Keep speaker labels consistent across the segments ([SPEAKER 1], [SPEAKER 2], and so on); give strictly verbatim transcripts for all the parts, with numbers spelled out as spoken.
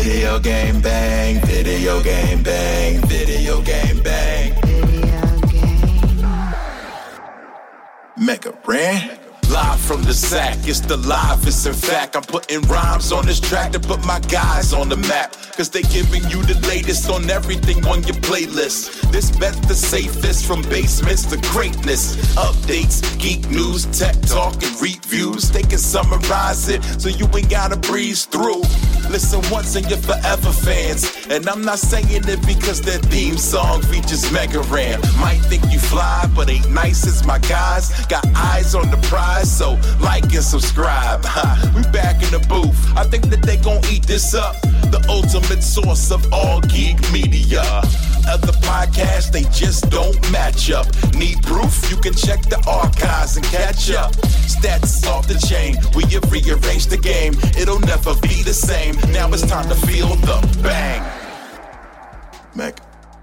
[SPEAKER 1] Video game bang, video game bang, video game bang.
[SPEAKER 2] Video game.
[SPEAKER 1] Mega Ran. Live from the sack, it's the livest. In fact, I'm putting rhymes on this track to put my guys on the map. Cause they giving you the latest on everything on your playlist. This bet the safest, from basements to greatness. Updates, geek news, tech talk, and reviews. They can summarize it so you ain't gotta breeze through. Listen once and you're forever fans. And I'm not saying it because their theme song features Mega Ran. Might think you fly, but ain't nice as my guys. Got eyes on the prize, so like and subscribe. Ha, we back in the booth. I think that they gon' eat this up. The ultimate source of all geek media. Other podcasts, they just don't match up. Need proof? You can check the archives and catch up. Stats off the chain, we have rearranged the game. It'll never be the same. Now it's time to feel the bang. Meg.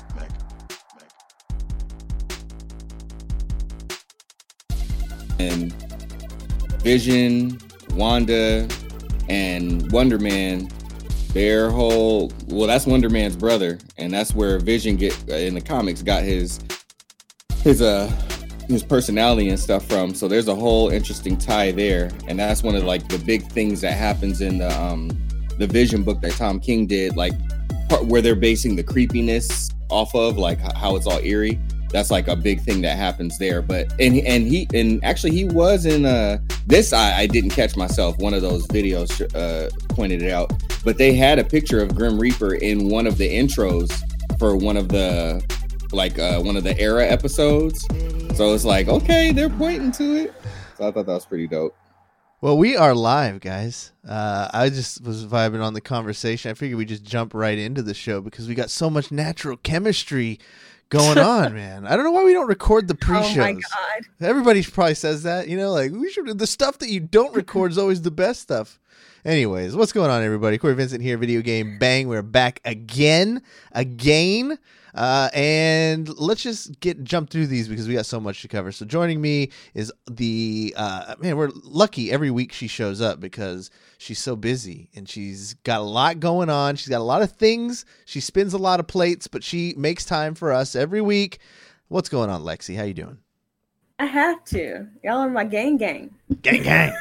[SPEAKER 3] And Vision, Wanda, and Wonder Man, their whole, well, that's Wonder Man's brother, and that's where Vision get uh, in the comics got his his uh his personality and stuff from. So there's a whole interesting tie there, and that's one of like the big things that happens in the um the Vision book that Tom King did, like part where they're basing the creepiness off of, like how it's all eerie. That's like a big thing that happens there. But and and he and actually he was in uh this I, I didn't catch myself. One of those videos uh pointed it out. But they had a picture of Grim Reaper in one of the intros for one of the like uh one of the Era episodes. So it's like, okay, they're pointing to it. So I thought that was pretty dope.
[SPEAKER 4] Well, we are live, guys. Uh, I just was vibing on the conversation. I figured we just jump right into the show because we got so much natural chemistry going on, man. I don't know why we don't record the pre-shows.
[SPEAKER 5] Oh my God.
[SPEAKER 4] Everybody probably says that, you know, like we should. The stuff that you don't record is always the best stuff. Anyways, what's going on, everybody? Corey Vincent here, Video Game Bang. We're back again, again. Uh, and let's just get jump through these because we got so much to cover. So joining me is the uh, man. We're lucky every week she shows up because she's so busy and she's got a lot going on. She's got a lot of things. She spins a lot of plates, but she makes time for us every week. What's going on, Lexi? How you doing?
[SPEAKER 5] I have to. Y'all are my gang gang.
[SPEAKER 4] Gang gang.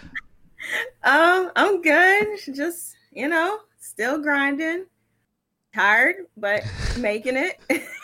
[SPEAKER 5] um, I'm good. Just, you know, still grinding. Tired, but making it.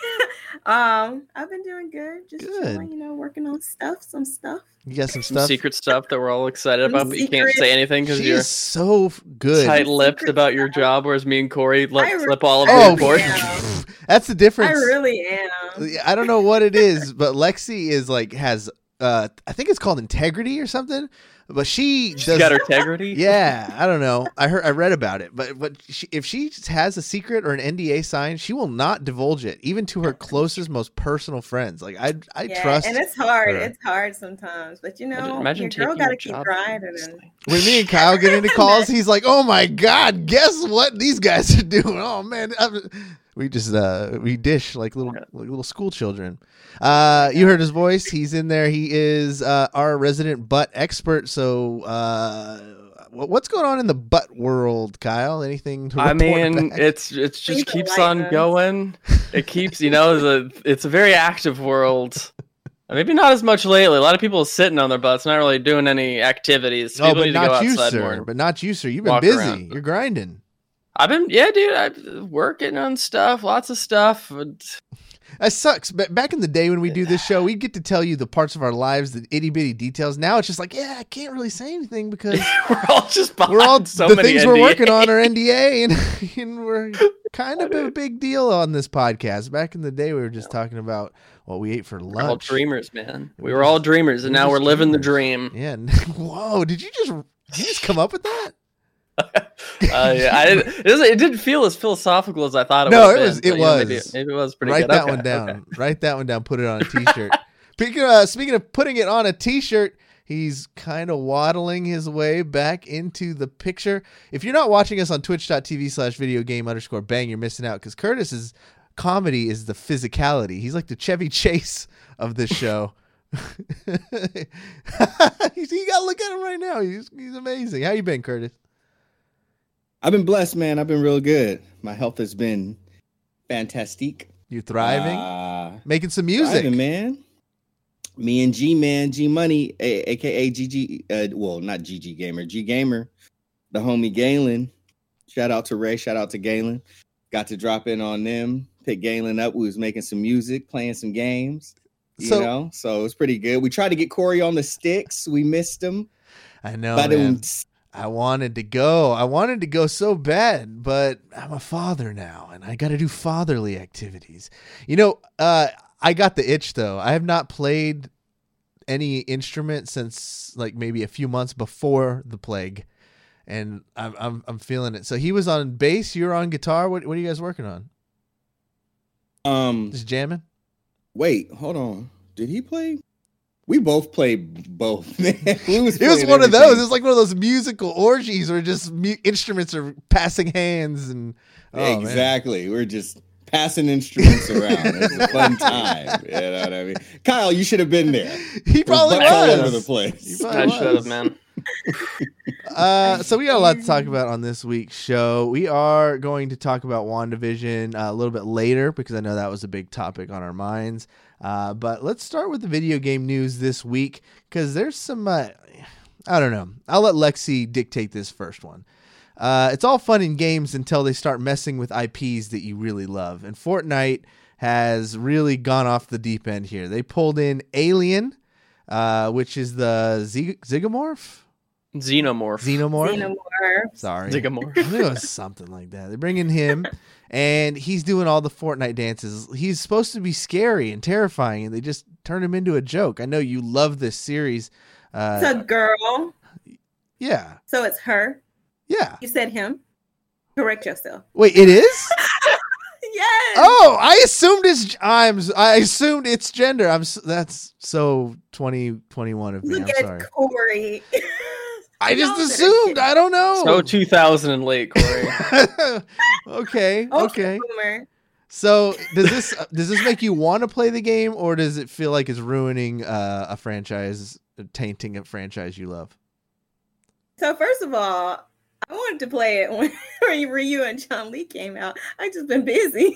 [SPEAKER 5] um, I've been doing good. Just
[SPEAKER 4] good.
[SPEAKER 5] Chilling, you know, working on stuff, some stuff.
[SPEAKER 4] You got some
[SPEAKER 6] Some
[SPEAKER 4] stuff.
[SPEAKER 6] secret stuff that we're all excited
[SPEAKER 5] Some
[SPEAKER 6] about, but you can't
[SPEAKER 5] secret-
[SPEAKER 6] say anything because
[SPEAKER 4] She
[SPEAKER 6] you're
[SPEAKER 4] is so f- good.
[SPEAKER 6] tight-lipped
[SPEAKER 5] Secret
[SPEAKER 6] about your
[SPEAKER 5] stuff.
[SPEAKER 6] job, whereas me and Corey let
[SPEAKER 5] I re-
[SPEAKER 6] slip all of
[SPEAKER 4] Oh,
[SPEAKER 6] the reports.
[SPEAKER 5] yeah.
[SPEAKER 4] That's the difference.
[SPEAKER 5] I really am.
[SPEAKER 4] I don't know what it is, but Lexi is like has uh I think it's called integrity or something. But she
[SPEAKER 6] She's
[SPEAKER 4] does.
[SPEAKER 6] got her integrity.
[SPEAKER 4] Yeah, I don't know. I heard, I read about it, but but she, if she has a secret or an N D A signed, she will not divulge it, even to her closest, most personal friends. Like I, I
[SPEAKER 5] Yeah,
[SPEAKER 4] trust.
[SPEAKER 5] and it's hard.
[SPEAKER 4] her.
[SPEAKER 5] It's hard sometimes, but you know,
[SPEAKER 6] Imagine
[SPEAKER 5] your girl
[SPEAKER 6] taking
[SPEAKER 5] got to
[SPEAKER 6] your
[SPEAKER 5] keep
[SPEAKER 6] job
[SPEAKER 5] grinding. And
[SPEAKER 6] seriously.
[SPEAKER 4] When me and Kyle get into calls, he's like, "Oh my god, guess what these guys are doing? Oh man." I'm, we just uh we dish like little like little school children. Uh, you heard his voice. He's in there. He is uh, our resident butt expert. So, uh, wh- what's going on in the butt world, Kyle? Anything to
[SPEAKER 6] I
[SPEAKER 4] report
[SPEAKER 6] mean,
[SPEAKER 4] back?
[SPEAKER 6] it's it's just
[SPEAKER 5] People
[SPEAKER 6] keeps
[SPEAKER 5] like
[SPEAKER 6] on
[SPEAKER 5] us.
[SPEAKER 6] going. It keeps, you know, the it's a very active world. Maybe not as much lately. A lot of people are sitting on their butts, not really doing any activities.
[SPEAKER 4] Oh,
[SPEAKER 6] People
[SPEAKER 4] but
[SPEAKER 6] need to go
[SPEAKER 4] not you,
[SPEAKER 6] outside
[SPEAKER 4] sir.
[SPEAKER 6] more.
[SPEAKER 4] But not you, sir. You've been
[SPEAKER 6] Walk
[SPEAKER 4] busy.
[SPEAKER 6] around.
[SPEAKER 4] You're grinding.
[SPEAKER 6] I've been, yeah, dude. I'm working on stuff, lots of stuff. but-
[SPEAKER 4] That sucks. But back in the day when we do this show, we get to tell you the parts of our lives, the itty bitty details. Now it's just like, yeah, I can't really say anything because
[SPEAKER 6] we're all just behind
[SPEAKER 4] we're all
[SPEAKER 6] so
[SPEAKER 4] the
[SPEAKER 6] many
[SPEAKER 4] things
[SPEAKER 6] N D As.
[SPEAKER 4] we're working on are N D A, and, and we're kind of a big deal on this podcast. Back in the day, we were just talking about what we ate for
[SPEAKER 6] We're all
[SPEAKER 4] lunch.
[SPEAKER 6] dreamers, man. We were all dreamers, and
[SPEAKER 4] We're
[SPEAKER 6] now we're
[SPEAKER 4] just
[SPEAKER 6] living the
[SPEAKER 4] dreamers.
[SPEAKER 6] dream.
[SPEAKER 4] Yeah. and- Whoa! Did you just did you just come up with that?
[SPEAKER 6] Uh, yeah, I didn't, it, doesn't, it didn't feel as philosophical as I thought it
[SPEAKER 4] No,
[SPEAKER 6] would.
[SPEAKER 4] it was- it
[SPEAKER 6] Maybe,
[SPEAKER 4] was.
[SPEAKER 6] maybe it was pretty
[SPEAKER 4] Write
[SPEAKER 6] good.
[SPEAKER 4] that
[SPEAKER 6] Okay,
[SPEAKER 4] one down.
[SPEAKER 6] okay.
[SPEAKER 4] Write that one down. Put it on a T-shirt. speaking, of, speaking of putting it on a T-shirt, he's kind of waddling his way back into the picture. If you're not watching us on twitch.tv slash video game underscore bang, you're missing out because Curtis's comedy is the physicality. He's like the Chevy Chase of this show. He's, you gotta look at him right now. He's he's amazing. How you been, Curtis?
[SPEAKER 3] I've been blessed, man. I've been real good. My health has been fantastic.
[SPEAKER 4] You thriving?
[SPEAKER 3] Uh,
[SPEAKER 4] Making some music.
[SPEAKER 3] thriving, man. Me and G Man, G Money, a- aka G G. Uh, well, not G G Gamer, G Gamer, the homie Galen. Shout out to Ray. Shout out to Galen. Got to drop in on them. Pick Galen up. We was making some music, playing some games. You
[SPEAKER 4] So-
[SPEAKER 3] know, so it was pretty good. We tried to get Corey on the sticks. We missed him.
[SPEAKER 4] I know,
[SPEAKER 3] but
[SPEAKER 4] man.
[SPEAKER 3] it,
[SPEAKER 4] I wanted to go. I wanted to go so bad, but I'm a father now, and I got to do fatherly activities. You know, uh, I got the itch though. I have not played any instrument since like maybe a few months before the plague, and I'm I'm I'm feeling it. So he was on bass. You're on guitar. What what are you guys working on?
[SPEAKER 3] um.
[SPEAKER 4] Just jamming.
[SPEAKER 3] Wait, hold on. Did he play? We both played both. Man, we was
[SPEAKER 4] It was
[SPEAKER 3] playing
[SPEAKER 4] one of those.
[SPEAKER 3] everything.
[SPEAKER 4] It's like one of those musical orgies where just mu- instruments are passing hands and oh, man.
[SPEAKER 3] exactly. We're just passing instruments around. It's a fun time. You know what I mean? Kyle, you should have been there.
[SPEAKER 4] He probably
[SPEAKER 3] It was all
[SPEAKER 4] was.
[SPEAKER 3] over the
[SPEAKER 4] He
[SPEAKER 3] place.
[SPEAKER 4] probably
[SPEAKER 6] I should have,
[SPEAKER 4] was.
[SPEAKER 6] man.
[SPEAKER 4] Uh, so we got a lot to talk about on this week's show. We are going to talk about WandaVision uh, a little bit later because I know that was a big topic on our minds. Uh, but let's start with the video game news this week because there's some, uh, I don't know. I'll let Lexi dictate this first one. Uh, it's all fun in games until they start messing with I Ps that you really love. And Fortnite has really gone off the deep end here. They pulled in Alien, uh, which is the Z- Zygomorph?
[SPEAKER 6] Xenomorph.
[SPEAKER 4] Xenomorph?
[SPEAKER 5] Xenomorph.
[SPEAKER 4] Sorry.
[SPEAKER 6] Zygomorph.
[SPEAKER 4] I think it was something like that. They bring in him, and he's doing all the Fortnite dances. He's supposed to be scary and terrifying, and they just turn him into a joke. I know you love this series.
[SPEAKER 5] It's
[SPEAKER 4] Uh,
[SPEAKER 5] a girl,
[SPEAKER 4] yeah.
[SPEAKER 5] so it's her.
[SPEAKER 4] Yeah.
[SPEAKER 5] You said him. Correct yourself.
[SPEAKER 4] Wait, it is?
[SPEAKER 5] Yes.
[SPEAKER 4] Oh, I assumed it's I'm I assumed it's gender. I'm s- that's so twenty twenty-one of me.
[SPEAKER 5] Look
[SPEAKER 4] I'm
[SPEAKER 5] at
[SPEAKER 4] sorry.
[SPEAKER 5] Corey.
[SPEAKER 4] I just
[SPEAKER 5] Y'all better
[SPEAKER 4] assumed.
[SPEAKER 5] get-
[SPEAKER 4] I don't know.
[SPEAKER 6] So two thousand and late, Corey.
[SPEAKER 4] okay.
[SPEAKER 5] Ultra
[SPEAKER 4] Okay.
[SPEAKER 5] boomer.
[SPEAKER 4] So does this does this make you want to play the game, or does it feel like it's ruining uh, a franchise, tainting a franchise you love?
[SPEAKER 5] So first of all, I wanted to play it when, when Ryu and Chun-Li came out. I just been busy.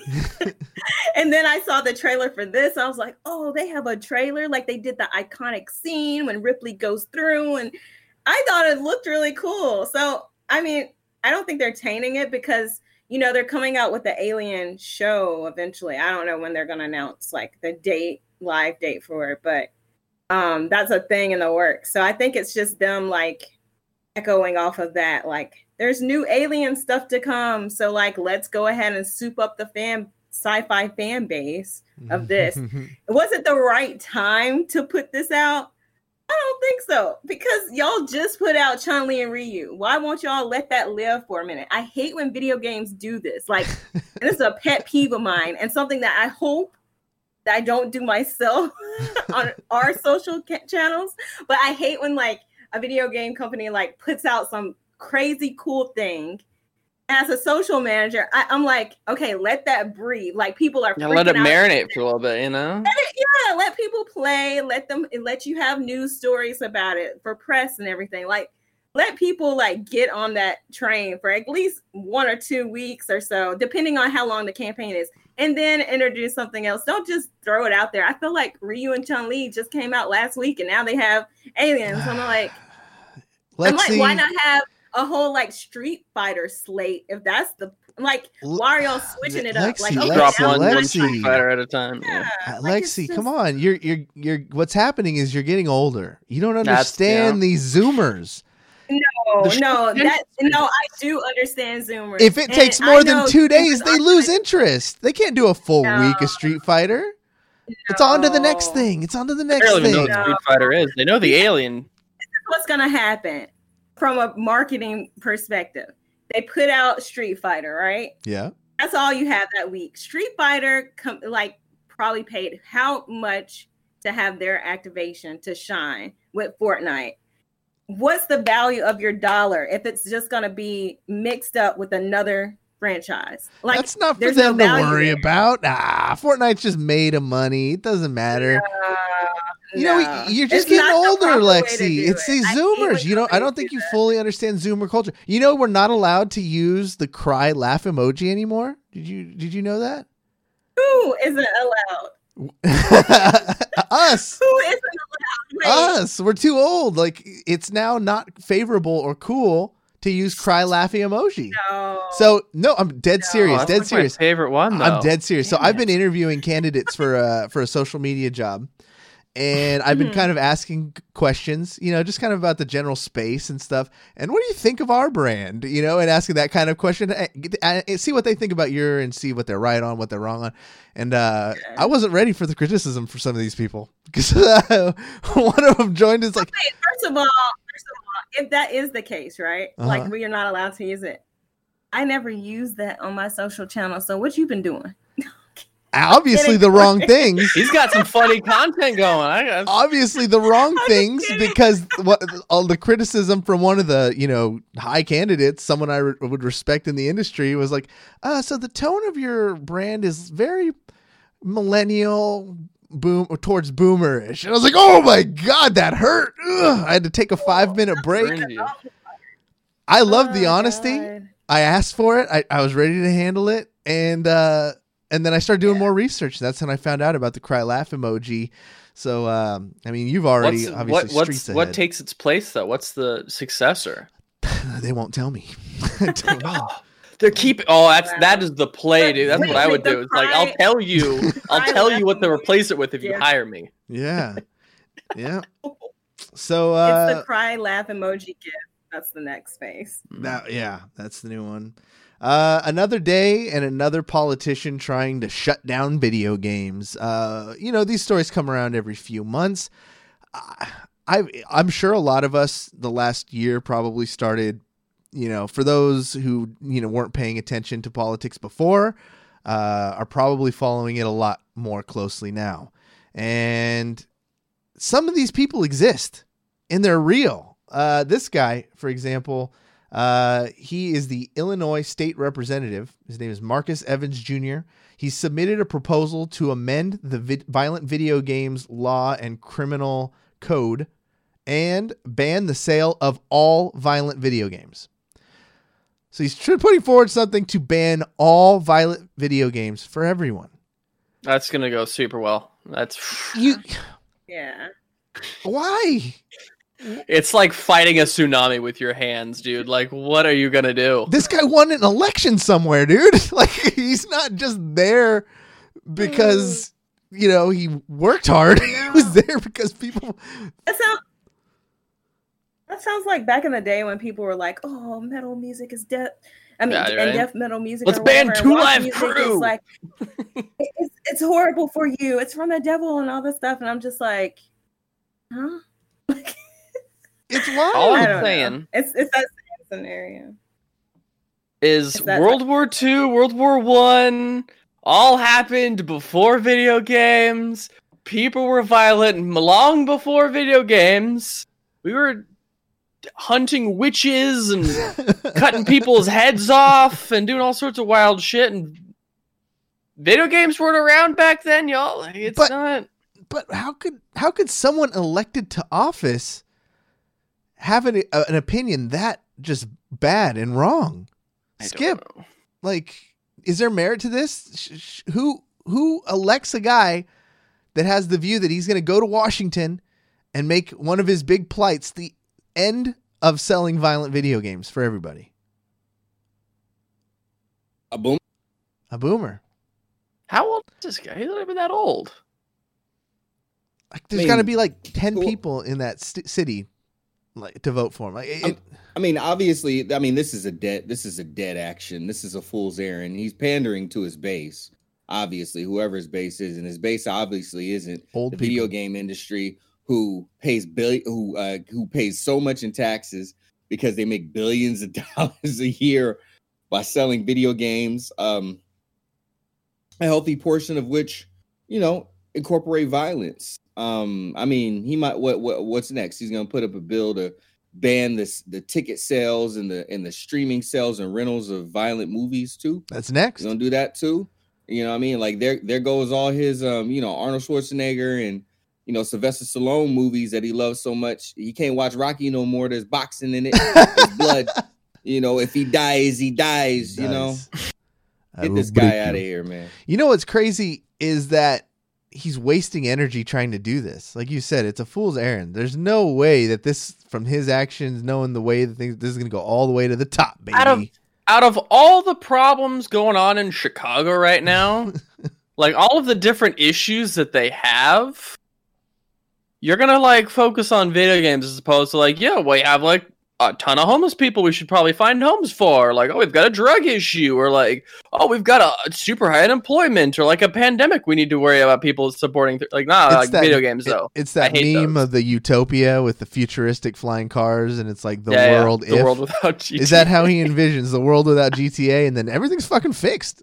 [SPEAKER 5] And then I saw the trailer for this. I was like, oh, they have a trailer. Like they did the iconic scene when Ripley goes through. And I thought it looked really cool. So, I mean, I don't think they're tainting it because, you know, they're coming out with the Alien show eventually. I don't know when they're going to announce like the date, live date for it. But um, that's a thing in the works. So I think it's just them like echoing off of that, like there's new Alien stuff to come, so like let's go ahead and soup up the fan sci-fi fan base of this. Was it the right time to put this out? I don't think so, because y'all just put out Chun-Li and Ryu. Why won't y'all let that live for a minute? I hate when video games do this, like, and this is a pet peeve of mine and something that I hope that I don't do myself on our social ca- channels, but I hate when like a video game company like puts out some crazy cool thing. As a social manager, I, I'm like, okay, let that breathe. Like people are
[SPEAKER 6] Yeah, let it
[SPEAKER 5] freaking out.
[SPEAKER 6] marinate for a little bit, you know?
[SPEAKER 5] Let it- yeah, let people play. Let them let you have news stories about it for press and everything. Like let people like get on that train for at least one or two weeks or so, depending on how long the campaign is, and then introduce something else. Don't just throw it out there. I feel like Ryu and Chun-Li just came out last week, and now they have aliens. I'm like. I'm like,
[SPEAKER 4] Lexi,
[SPEAKER 5] why not have a whole like Street Fighter slate if that's the like? Why are y'all switching it up? Like,
[SPEAKER 4] Lexi,
[SPEAKER 5] okay,
[SPEAKER 6] Drop
[SPEAKER 4] Lexi,
[SPEAKER 5] now
[SPEAKER 6] one,
[SPEAKER 5] it's
[SPEAKER 6] one
[SPEAKER 4] Lexi.
[SPEAKER 6] Street Fighter at a time. Yeah.
[SPEAKER 5] yeah,
[SPEAKER 4] Uh,
[SPEAKER 5] like, it's
[SPEAKER 4] Lexi,
[SPEAKER 5] just-
[SPEAKER 4] come on. You're you're you're what's happening is you're getting older. You don't
[SPEAKER 6] That's-
[SPEAKER 4] understand
[SPEAKER 6] yeah.
[SPEAKER 4] these zoomers.
[SPEAKER 5] No,
[SPEAKER 6] The
[SPEAKER 5] no,
[SPEAKER 6] Street
[SPEAKER 5] that no, I do understand Zoomers.
[SPEAKER 4] If it
[SPEAKER 5] And
[SPEAKER 4] takes
[SPEAKER 5] I
[SPEAKER 4] more than
[SPEAKER 5] know
[SPEAKER 4] two days,
[SPEAKER 5] Zoomers
[SPEAKER 4] they
[SPEAKER 5] are
[SPEAKER 4] lose
[SPEAKER 5] like,
[SPEAKER 4] interest. They can't do a full
[SPEAKER 5] No.
[SPEAKER 4] week of Street Fighter. It's on to the next
[SPEAKER 5] No.
[SPEAKER 4] thing. It's on to the
[SPEAKER 6] They
[SPEAKER 4] next
[SPEAKER 6] don't even know
[SPEAKER 4] thing.
[SPEAKER 6] what Street Fighter is. They know the alien.
[SPEAKER 5] What's gonna happen from a marketing perspective? They put out Street Fighter, right?
[SPEAKER 4] Yeah.
[SPEAKER 5] That's all you have that week. Street Fighter, com- like, probably paid how much to have their activation to shine with Fortnite? What's the value of your dollar if it's just going to be mixed up with another franchise? Like,
[SPEAKER 4] That's not for
[SPEAKER 5] there's no
[SPEAKER 4] them to
[SPEAKER 5] value
[SPEAKER 4] worry
[SPEAKER 5] there.
[SPEAKER 4] about. Ah, Fortnite's just made of money. It doesn't matter.
[SPEAKER 5] Uh,
[SPEAKER 4] You know,
[SPEAKER 5] No.
[SPEAKER 4] you're just
[SPEAKER 5] It's
[SPEAKER 4] getting
[SPEAKER 5] not the
[SPEAKER 4] older,
[SPEAKER 5] proper way to
[SPEAKER 4] Lexi.
[SPEAKER 5] do
[SPEAKER 4] It's
[SPEAKER 5] it.
[SPEAKER 4] these
[SPEAKER 5] I hate
[SPEAKER 4] Zoomers.
[SPEAKER 5] when
[SPEAKER 4] You know, I
[SPEAKER 5] companies
[SPEAKER 4] don't think
[SPEAKER 5] do
[SPEAKER 4] you
[SPEAKER 5] that.
[SPEAKER 4] fully understand Zoomer culture. You know, we're not allowed to use the cry laugh emoji anymore. Did you Did you know that?
[SPEAKER 5] Who isn't allowed?
[SPEAKER 4] Us.
[SPEAKER 5] Who isn't allowed? Wait,
[SPEAKER 4] Us. We're too old. Like, it's now not favorable or cool to use cry laughy emoji.
[SPEAKER 5] no.
[SPEAKER 4] So no, I'm dead
[SPEAKER 5] No.
[SPEAKER 4] serious.
[SPEAKER 6] Oh, that's
[SPEAKER 4] dead
[SPEAKER 6] like
[SPEAKER 4] serious.
[SPEAKER 6] my favorite one, though.
[SPEAKER 4] I'm dead serious. So
[SPEAKER 6] Damn
[SPEAKER 4] I've been
[SPEAKER 6] it.
[SPEAKER 4] interviewing candidates for a for a social media job, and I've been
[SPEAKER 5] Mhm.
[SPEAKER 4] kind of asking questions, you know, just kind of about the general space and stuff. And what do you think of our brand? You know, and asking that kind of question, eh, get- eh, see what they think about your, and see what they're right on, what they're wrong on. And uh,
[SPEAKER 5] Okay.
[SPEAKER 4] I wasn't ready for the criticism for some of these people because uh, one of them joined is like,
[SPEAKER 5] Wait, first of all, first of all, if that is the case, right?
[SPEAKER 4] Uh-huh.
[SPEAKER 5] Like we are not allowed to use it. I never use that on my social channel. So what you been doing?
[SPEAKER 4] obviously
[SPEAKER 5] kidding.
[SPEAKER 4] the wrong things.
[SPEAKER 6] He's got some funny content going. I guess.
[SPEAKER 4] Obviously the wrong
[SPEAKER 5] I'm just
[SPEAKER 4] things
[SPEAKER 5] kidding.
[SPEAKER 4] because what all the criticism from one of the, you know, high candidates, someone I re- would respect in the industry, was like, uh so the tone of your brand is very millennial, boom, towards boomerish. And I was like, oh my god, that hurt. Ugh. I had to take a five minute break.
[SPEAKER 6] Burned you.
[SPEAKER 4] I love the
[SPEAKER 5] Oh,
[SPEAKER 4] honesty.
[SPEAKER 5] God.
[SPEAKER 4] I asked for it. I, I was ready to handle it, and uh, and then I started doing
[SPEAKER 5] Yeah.
[SPEAKER 4] more research. That's when I found out about the cry laugh emoji. So um, I mean, you've already
[SPEAKER 6] What's,
[SPEAKER 4] obviously
[SPEAKER 6] what, what's,
[SPEAKER 4] streets
[SPEAKER 6] what
[SPEAKER 4] ahead.
[SPEAKER 6] takes its place, though? What's the successor?
[SPEAKER 4] They won't tell me. I don't know.
[SPEAKER 6] Oh, they're keeping. Oh, that's
[SPEAKER 5] Wow.
[SPEAKER 6] that is the play, dude. That's
[SPEAKER 5] Wait,
[SPEAKER 6] what I
[SPEAKER 5] wait,
[SPEAKER 6] would
[SPEAKER 5] the
[SPEAKER 6] do. It's like I'll
[SPEAKER 5] cry-
[SPEAKER 6] tell you, I'll
[SPEAKER 5] cry
[SPEAKER 6] tell you what to
[SPEAKER 5] laugh
[SPEAKER 6] replace it with if you
[SPEAKER 5] Yeah.
[SPEAKER 6] hire me.
[SPEAKER 4] Yeah, yeah. So
[SPEAKER 5] It's the
[SPEAKER 4] uh,
[SPEAKER 5] cry laugh emoji gift. That's the next phase.
[SPEAKER 4] that, yeah, that's the new one. Uh, another day and another politician trying to shut down video games. Uh, you know, these stories come around every few months. I, I, I'm sure a lot of us the last year probably started, you know, for those who, you know, weren't paying attention to politics before, uh, are probably following it a lot more closely now. And some of these people exist and they're real. Uh, this guy, for example, uh, he is the Illinois state representative. His name is Marcus Evans Junior He submitted a proposal to amend the vi- violent video games law and criminal code and ban the sale of all violent video games. So he's tr- putting forward something to ban all violent video games for everyone.
[SPEAKER 6] That's gonna go super well. That's
[SPEAKER 4] You,
[SPEAKER 5] Yeah.
[SPEAKER 4] why?
[SPEAKER 6] it's like fighting a tsunami with your hands, dude. Like, what are you gonna do?
[SPEAKER 4] This guy won an election somewhere, dude. Like, he's not just there because, you know, he worked hard. He was there because people.
[SPEAKER 5] That sounds. That sounds like back in the day when people were like, "Oh, metal music is death." I mean,
[SPEAKER 6] Yeah,
[SPEAKER 5] and
[SPEAKER 6] right.
[SPEAKER 5] death metal music.
[SPEAKER 6] Let's
[SPEAKER 5] or
[SPEAKER 6] ban
[SPEAKER 5] whatever,
[SPEAKER 6] Two
[SPEAKER 5] and rock
[SPEAKER 6] Live
[SPEAKER 5] music
[SPEAKER 6] Crew.
[SPEAKER 5] is like, it's, it's horrible for you. It's from the devil and all this stuff. And I'm just like, huh?
[SPEAKER 4] It's
[SPEAKER 6] All
[SPEAKER 4] wild.
[SPEAKER 5] I
[SPEAKER 6] I'm
[SPEAKER 5] don't
[SPEAKER 6] saying
[SPEAKER 5] know. It's it's that same scenario.
[SPEAKER 6] is
[SPEAKER 5] Is that
[SPEAKER 6] World War Two, World War One, all happened before video games. People were violent long before video games. We were hunting witches and cutting people's heads off and doing all sorts of wild shit. And video games weren't around back then, y'all. Like, it's
[SPEAKER 4] But-
[SPEAKER 6] not.
[SPEAKER 4] But how could how could someone elected to office have an, uh, an opinion that just bad and wrong?
[SPEAKER 6] I don't
[SPEAKER 4] Skip.
[SPEAKER 6] know.
[SPEAKER 4] Like, is there merit to this? Sh- sh- who who elects a guy that has the view that he's going to go to Washington and make one of his big plights the end of selling violent video games for everybody?
[SPEAKER 3] A boom.
[SPEAKER 4] A boomer.
[SPEAKER 6] How old is this guy? He's not even that old.
[SPEAKER 4] Like, there's
[SPEAKER 3] I mean,
[SPEAKER 4] got to be like ten
[SPEAKER 3] cool.
[SPEAKER 4] people in that st- city, like, to vote for him. Like, it,
[SPEAKER 3] Um, I mean, obviously, I mean, this is a dead, this is a dead action. This is a fool's errand. He's pandering to his base, obviously, whoever his base is, and his base obviously isn't
[SPEAKER 4] old
[SPEAKER 3] the
[SPEAKER 4] people.
[SPEAKER 3] video game industry, who pays bill, who uh, who pays so much in taxes because they make billions of dollars a year by selling video games. Um, a healthy portion of which, you know, incorporate violence. Um, I mean, he might. What what what's next? He's gonna put up a bill to ban this the ticket sales and the and the streaming sales and rentals of violent movies too.
[SPEAKER 4] That's
[SPEAKER 3] He's
[SPEAKER 4] next.
[SPEAKER 3] gonna do that too. You know what I mean? Like there there goes all his um, you know, Arnold Schwarzenegger and you know, Sylvester Stallone movies that he loves so much. He can't watch Rocky no more. There's boxing in it. There's blood. You know, if he dies, he dies.
[SPEAKER 4] He
[SPEAKER 3] you know,
[SPEAKER 4] dies. I
[SPEAKER 3] get
[SPEAKER 4] will
[SPEAKER 3] this
[SPEAKER 4] break
[SPEAKER 3] guy
[SPEAKER 4] you.
[SPEAKER 3] out of here, man.
[SPEAKER 4] You know what's crazy is that he's wasting energy trying to do this. Like you said, it's a fool's errand. There's no way that this, from his actions, knowing the way that things, this is going to go all the way to the top, baby.
[SPEAKER 6] Out of out of all the problems going on in Chicago right now, like all of the different issues that they have, you're gonna like focus on video games as opposed to like, yeah, we have like a ton of homeless people we should probably find homes for. Like, oh, we've got a drug issue, or like, oh, we've got a super high unemployment, or like a pandemic we need to worry about people supporting. Th- like, nah,
[SPEAKER 4] It's
[SPEAKER 6] like
[SPEAKER 4] that-
[SPEAKER 6] video games
[SPEAKER 4] it-
[SPEAKER 6] though.
[SPEAKER 4] it's that
[SPEAKER 6] I hate
[SPEAKER 4] meme
[SPEAKER 6] those.
[SPEAKER 4] of the utopia with the futuristic flying cars, and it's like the
[SPEAKER 6] Yeah, yeah,
[SPEAKER 4] world
[SPEAKER 6] the
[SPEAKER 4] if.
[SPEAKER 6] world without G T A.
[SPEAKER 4] Is that how he envisions the world without G T A, and then everything's fucking fixed?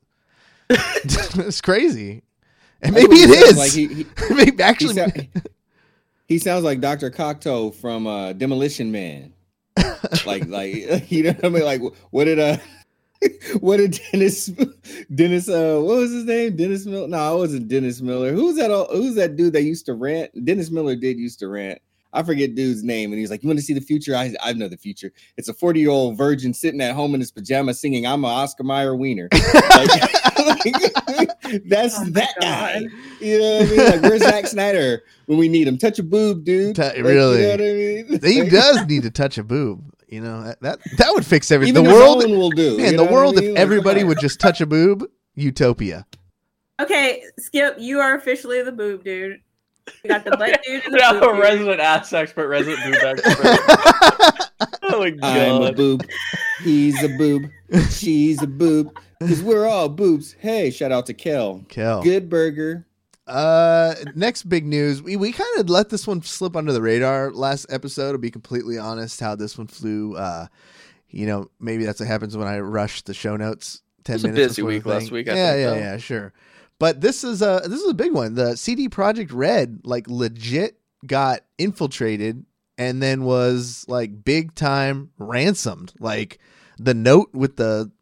[SPEAKER 4] It's crazy. And
[SPEAKER 3] That's
[SPEAKER 4] maybe
[SPEAKER 3] what
[SPEAKER 4] it
[SPEAKER 3] he sounds
[SPEAKER 4] is.
[SPEAKER 3] Like he, he,
[SPEAKER 4] maybe
[SPEAKER 3] he,
[SPEAKER 4] actually.
[SPEAKER 3] sou- he sounds like Doctor Cocteau from uh, Demolition Man. like, like you know what I mean? Like, what did uh, what did Dennis, Dennis, uh, what was his name? Dennis Miller? No, it wasn't Dennis Miller. Who's that? old- Who's that dude that used to rant? Dennis Miller did used to rant. I forget dude's name, and he's like, "You want to see the future? I, I know the future. It's a forty-year-old virgin sitting at home in his pajamas singing, "I'm a Oscar Mayer wiener." Like, like, that's
[SPEAKER 5] Oh my
[SPEAKER 3] that guy.
[SPEAKER 5] God.
[SPEAKER 3] You know what I mean? Like, where's Zack Snyder when we need him? Touch a boob, dude.
[SPEAKER 4] T-
[SPEAKER 3] Like,
[SPEAKER 4] really?
[SPEAKER 3] You know what I mean?
[SPEAKER 4] He
[SPEAKER 3] Like,
[SPEAKER 4] does need to touch a boob. You know that that, that would fix everything.
[SPEAKER 3] Even
[SPEAKER 4] The
[SPEAKER 3] his
[SPEAKER 4] world,
[SPEAKER 3] own will do.
[SPEAKER 4] man.
[SPEAKER 3] you
[SPEAKER 4] The
[SPEAKER 3] know what I
[SPEAKER 4] world.
[SPEAKER 3] mean?
[SPEAKER 4] If
[SPEAKER 3] Like,
[SPEAKER 4] everybody
[SPEAKER 3] come
[SPEAKER 4] would just touch a boob, utopia.
[SPEAKER 5] Okay, Skip, you are officially the boob dude. You got the butt dude and the
[SPEAKER 6] Now
[SPEAKER 5] boob
[SPEAKER 6] a
[SPEAKER 5] dude.
[SPEAKER 6] resident ass expert, resident boob expert. Oh my
[SPEAKER 3] I'm a
[SPEAKER 6] god.
[SPEAKER 3] boob. He's a boob. She's a boob. Because we're all boobs. Hey, shout out to Kel.
[SPEAKER 4] Kel.
[SPEAKER 3] Good burger.
[SPEAKER 4] Uh, next big news. We we kind of let this one slip under the radar last episode. To be completely honest, how this one flew. Uh, you know, maybe that's what happens when I rush the show notes. Ten
[SPEAKER 6] It was a
[SPEAKER 4] minutes.
[SPEAKER 6] busy
[SPEAKER 4] before the
[SPEAKER 6] week last
[SPEAKER 4] thing.
[SPEAKER 6] week, I
[SPEAKER 4] yeah,
[SPEAKER 6] think,
[SPEAKER 4] yeah,
[SPEAKER 6] though.
[SPEAKER 4] yeah, sure. But this is a this is a big one. The C D Projekt Red like legit got infiltrated and then was like big time ransomed. Like the note with the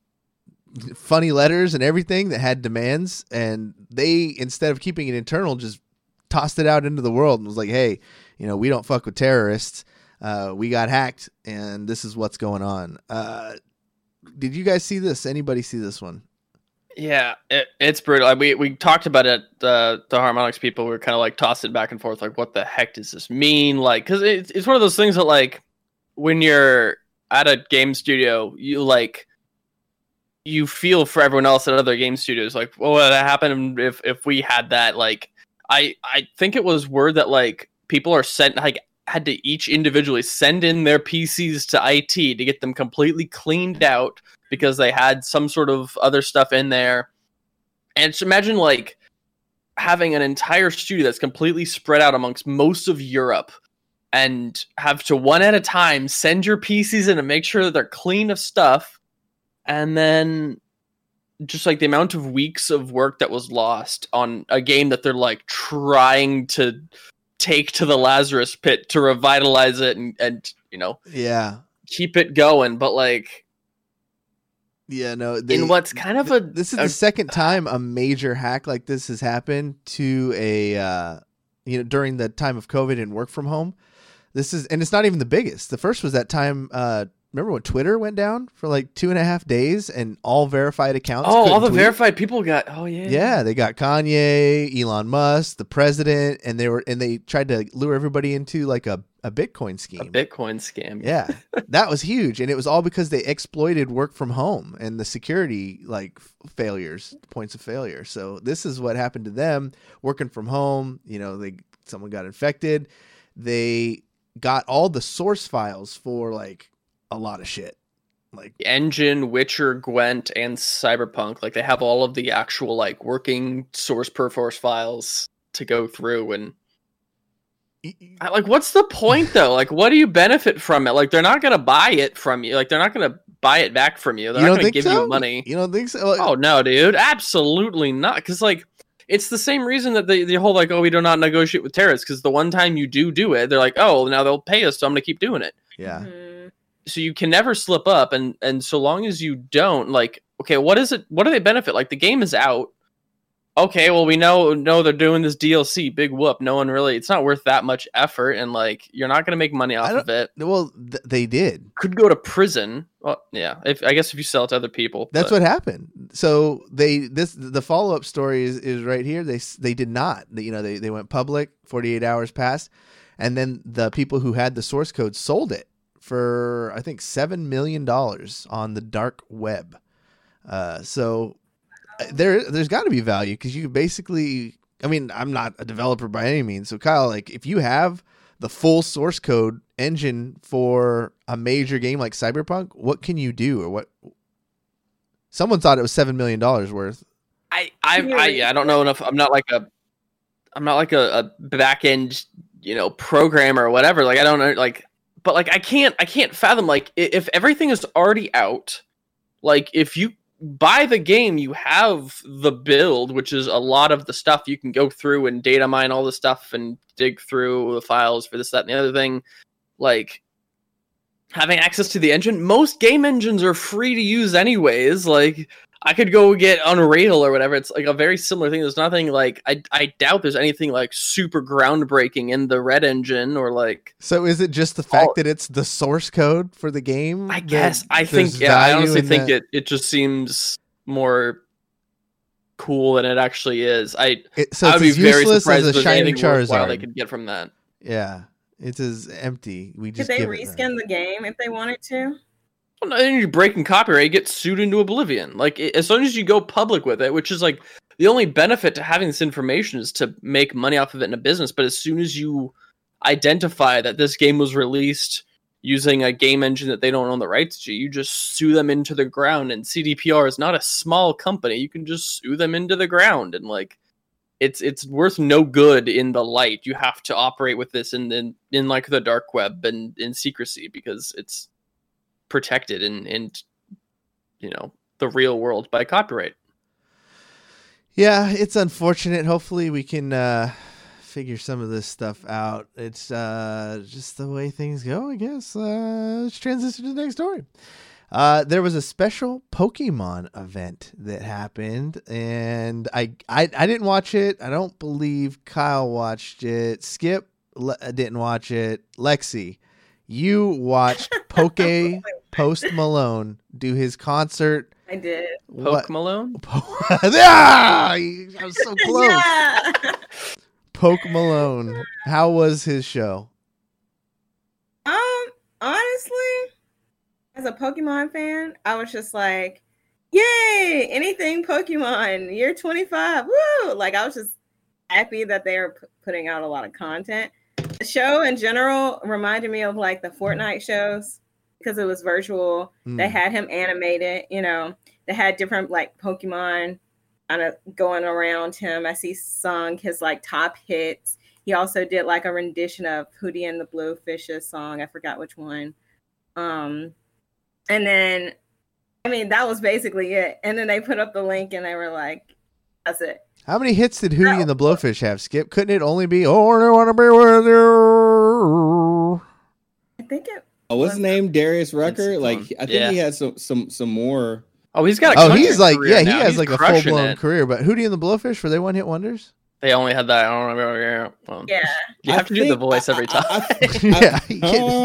[SPEAKER 4] funny letters and everything that had demands, and they, instead of keeping it internal, just tossed it out into the world and was like, hey, you know, we don't fuck with terrorists. Uh, we got hacked and this is what's going on. Uh, did you guys see this? Anybody see this one?
[SPEAKER 6] Yeah, it, it's brutal. Like, we we talked about it. Uh, the Harmonix people were kind of like tossing back and forth, like, what the heck does this mean? Like, because it's it's one of those things that, like, when you're at a game studio, you like you feel for everyone else at other game studios. Like, well, what would happen if if we had that? Like, I I think it was word that like people are sent like had to each individually send in their P Cs to I T to get them completely cleaned out because they had some sort of other stuff in there. And just imagine like having an entire studio that's completely spread out amongst most of Europe and have to one at a time send your P Cs in and make sure that they're clean of stuff. And then just like the amount of weeks of work that was lost on a game that they're like trying to take to the Lazarus pit to revitalize it and, and you know,
[SPEAKER 4] Yeah.
[SPEAKER 6] keep it going. But like,
[SPEAKER 4] Yeah, no. They,
[SPEAKER 6] in what's kind of a
[SPEAKER 4] this is
[SPEAKER 6] a-
[SPEAKER 4] the second time a major hack like this has happened to a uh, you know, during the time of COVID and work from home. This is, and it's not even the biggest. The first was that time. Uh, remember when Twitter went down for like two and a half days and all verified accounts?
[SPEAKER 6] oh, all
[SPEAKER 4] couldn't
[SPEAKER 6] the
[SPEAKER 4] tweet?
[SPEAKER 6] verified people got. Oh yeah,
[SPEAKER 4] Yeah, they got Kanye, Elon Musk, the president, and they were and they tried to lure everybody into like a, a Bitcoin
[SPEAKER 6] a
[SPEAKER 4] scheme.
[SPEAKER 6] Bitcoin scam.
[SPEAKER 4] Yeah, that was huge, and it was all because they exploited work from home and the security like f- failures, points of failure. So this is what happened to them working from home. You know, they someone got infected. They got all the source files for like a lot of shit. Like
[SPEAKER 6] Engine, Witcher, Gwent, and Cyberpunk. Like they have all of the actual like working source perforce files to go through. And I- like, what's the point though? Like, what do you benefit from it? Like, they're not gonna buy it from you. Like, they're not gonna buy it back from you. They're
[SPEAKER 4] you
[SPEAKER 6] not
[SPEAKER 4] don't
[SPEAKER 6] gonna
[SPEAKER 4] think
[SPEAKER 6] give
[SPEAKER 4] so?
[SPEAKER 6] you money.
[SPEAKER 4] You don't think so? Like,
[SPEAKER 6] Oh no, dude, absolutely not. Because like, it's the same reason that the the whole like, oh, we do not negotiate with terrorists. Because the one time you do do it, they're like, oh, now they'll pay us, so I'm gonna keep doing it.
[SPEAKER 4] yeah.
[SPEAKER 5] Mhm.
[SPEAKER 6] So you can never slip up, and and so long as you don't, like, okay, what is it? What do they benefit? Like, the game is out. okay, well we know know they're doing this D L C, big whoop. No one really, it's not worth that much effort, and like you're not gonna make money off
[SPEAKER 4] I
[SPEAKER 6] of it.
[SPEAKER 4] Well, th- they did.
[SPEAKER 6] Could go to prison. Well, yeah, if I guess if you sell it to other people.
[SPEAKER 4] That's
[SPEAKER 6] but-
[SPEAKER 4] what happened. So they this the follow up story is, is right here. They s- they did not. They, you know they they went public. forty-eight hours passed, and then the people who had the source code sold it for I think seven million dollars on the dark web. Uh, so uh, there there's got to be value because you basically. I mean, I'm not a developer by any means. So Kyle, like if you have the full source code engine for a major game like Cyberpunk, what can you do? Or what? Someone thought it was seven million dollars worth.
[SPEAKER 6] I I I, yeah, I don't know enough. I'm not like a I'm not like a, a back end you know programmer or whatever. Like I don't know like, but like I can't I can't fathom like i- if everything is already out. Like if you buy the game, you have the build, which is a lot of the stuff you can go through and data mine all the stuff and dig through the files for this, that, and the other thing. Like having access to the engine, most game engines are free to use anyways. Like I could go get Unreal or whatever. It's like a very similar thing. There's nothing like I I doubt there's anything like super groundbreaking in the Red Engine or like.
[SPEAKER 4] So is it just the fact
[SPEAKER 6] Oh.
[SPEAKER 4] that it's the source code for the game?
[SPEAKER 6] I
[SPEAKER 4] that
[SPEAKER 6] guess I
[SPEAKER 4] there's
[SPEAKER 6] think yeah. I
[SPEAKER 4] value
[SPEAKER 6] honestly
[SPEAKER 4] in
[SPEAKER 6] think
[SPEAKER 4] that?
[SPEAKER 6] it it just seems more cool than it actually is. I
[SPEAKER 4] It, so
[SPEAKER 6] I
[SPEAKER 4] it's
[SPEAKER 6] would be
[SPEAKER 4] as
[SPEAKER 6] very
[SPEAKER 4] useless
[SPEAKER 6] surprised
[SPEAKER 4] as
[SPEAKER 6] if
[SPEAKER 4] a
[SPEAKER 6] there's
[SPEAKER 4] shining
[SPEAKER 6] anything worthwhile
[SPEAKER 4] Charizard.
[SPEAKER 6] they could get from that.
[SPEAKER 4] Yeah, it's as empty. We
[SPEAKER 5] Could
[SPEAKER 4] just
[SPEAKER 5] they
[SPEAKER 4] give it
[SPEAKER 5] reskin the game if they wanted to?
[SPEAKER 6] Well, no, then you're breaking copyright, you get sued into oblivion. Like it, as soon as you go public with it, which is like the only benefit to having this information is to make money off of it in a business. But as soon as you identify that this game was released using a game engine that they don't own the rights to, you just sue them into the ground. And C D P R is not a small company; you can just sue them into the ground, and like it's it's worth no good in the light. You have to operate with this in in, in like the dark web and in secrecy because it's protected in in you know the real world by copyright.
[SPEAKER 4] Yeah, it's unfortunate. Hopefully, we can uh, figure some of this stuff out. It's uh, just the way things go, I guess. Uh, let's transition to the next story. Uh, there was a special Pokemon event that happened, and I, I I didn't watch it. I don't believe Kyle watched it. Skip le- didn't watch it. Lexi, you watched Poke Post Malone do his concert.
[SPEAKER 5] I did.
[SPEAKER 6] Poke Malone?
[SPEAKER 4] Ah, I was so close.
[SPEAKER 5] Yeah.
[SPEAKER 4] Poke Malone. How was his show?
[SPEAKER 5] Um, honestly, as a Pokemon fan, I was just like, yay, anything Pokemon, year twenty-five, woo! Like, I was just happy that they were p- putting out a lot of content. The show in general reminded me of like the Fortnite shows because it was virtual.
[SPEAKER 4] Mm.
[SPEAKER 5] They had him animated, you know, they had different like Pokemon kind of going around him as he sung his like top hits. He also did like a rendition of Hootie and the Blowfish's song. I forgot which one. Um, and then, I mean, that was basically it. And then they put up the link and they were like, that's it.
[SPEAKER 4] How many hits did Hootie and the Blowfish have, Skip? Couldn't it only be, oh, I want to be with you?
[SPEAKER 5] I think it.
[SPEAKER 3] Oh, what's his name? Darius Rucker?
[SPEAKER 6] It's
[SPEAKER 3] Like,
[SPEAKER 6] fun.
[SPEAKER 3] I think
[SPEAKER 6] Yeah.
[SPEAKER 3] he had some some some more.
[SPEAKER 6] Oh, he's got a
[SPEAKER 4] Oh,
[SPEAKER 6] country
[SPEAKER 4] he's like,
[SPEAKER 6] career
[SPEAKER 4] yeah, he
[SPEAKER 6] now.
[SPEAKER 4] has
[SPEAKER 6] He's
[SPEAKER 4] like a full
[SPEAKER 6] crushing
[SPEAKER 4] blown
[SPEAKER 6] it.
[SPEAKER 4] career. But Hootie and the Blowfish, were they one hit wonders?
[SPEAKER 6] They only had that. I don't remember. Well,
[SPEAKER 5] Yeah.
[SPEAKER 6] you
[SPEAKER 3] I
[SPEAKER 6] have to do the
[SPEAKER 3] think-
[SPEAKER 6] voice every time.
[SPEAKER 3] I- I-
[SPEAKER 4] Yeah, you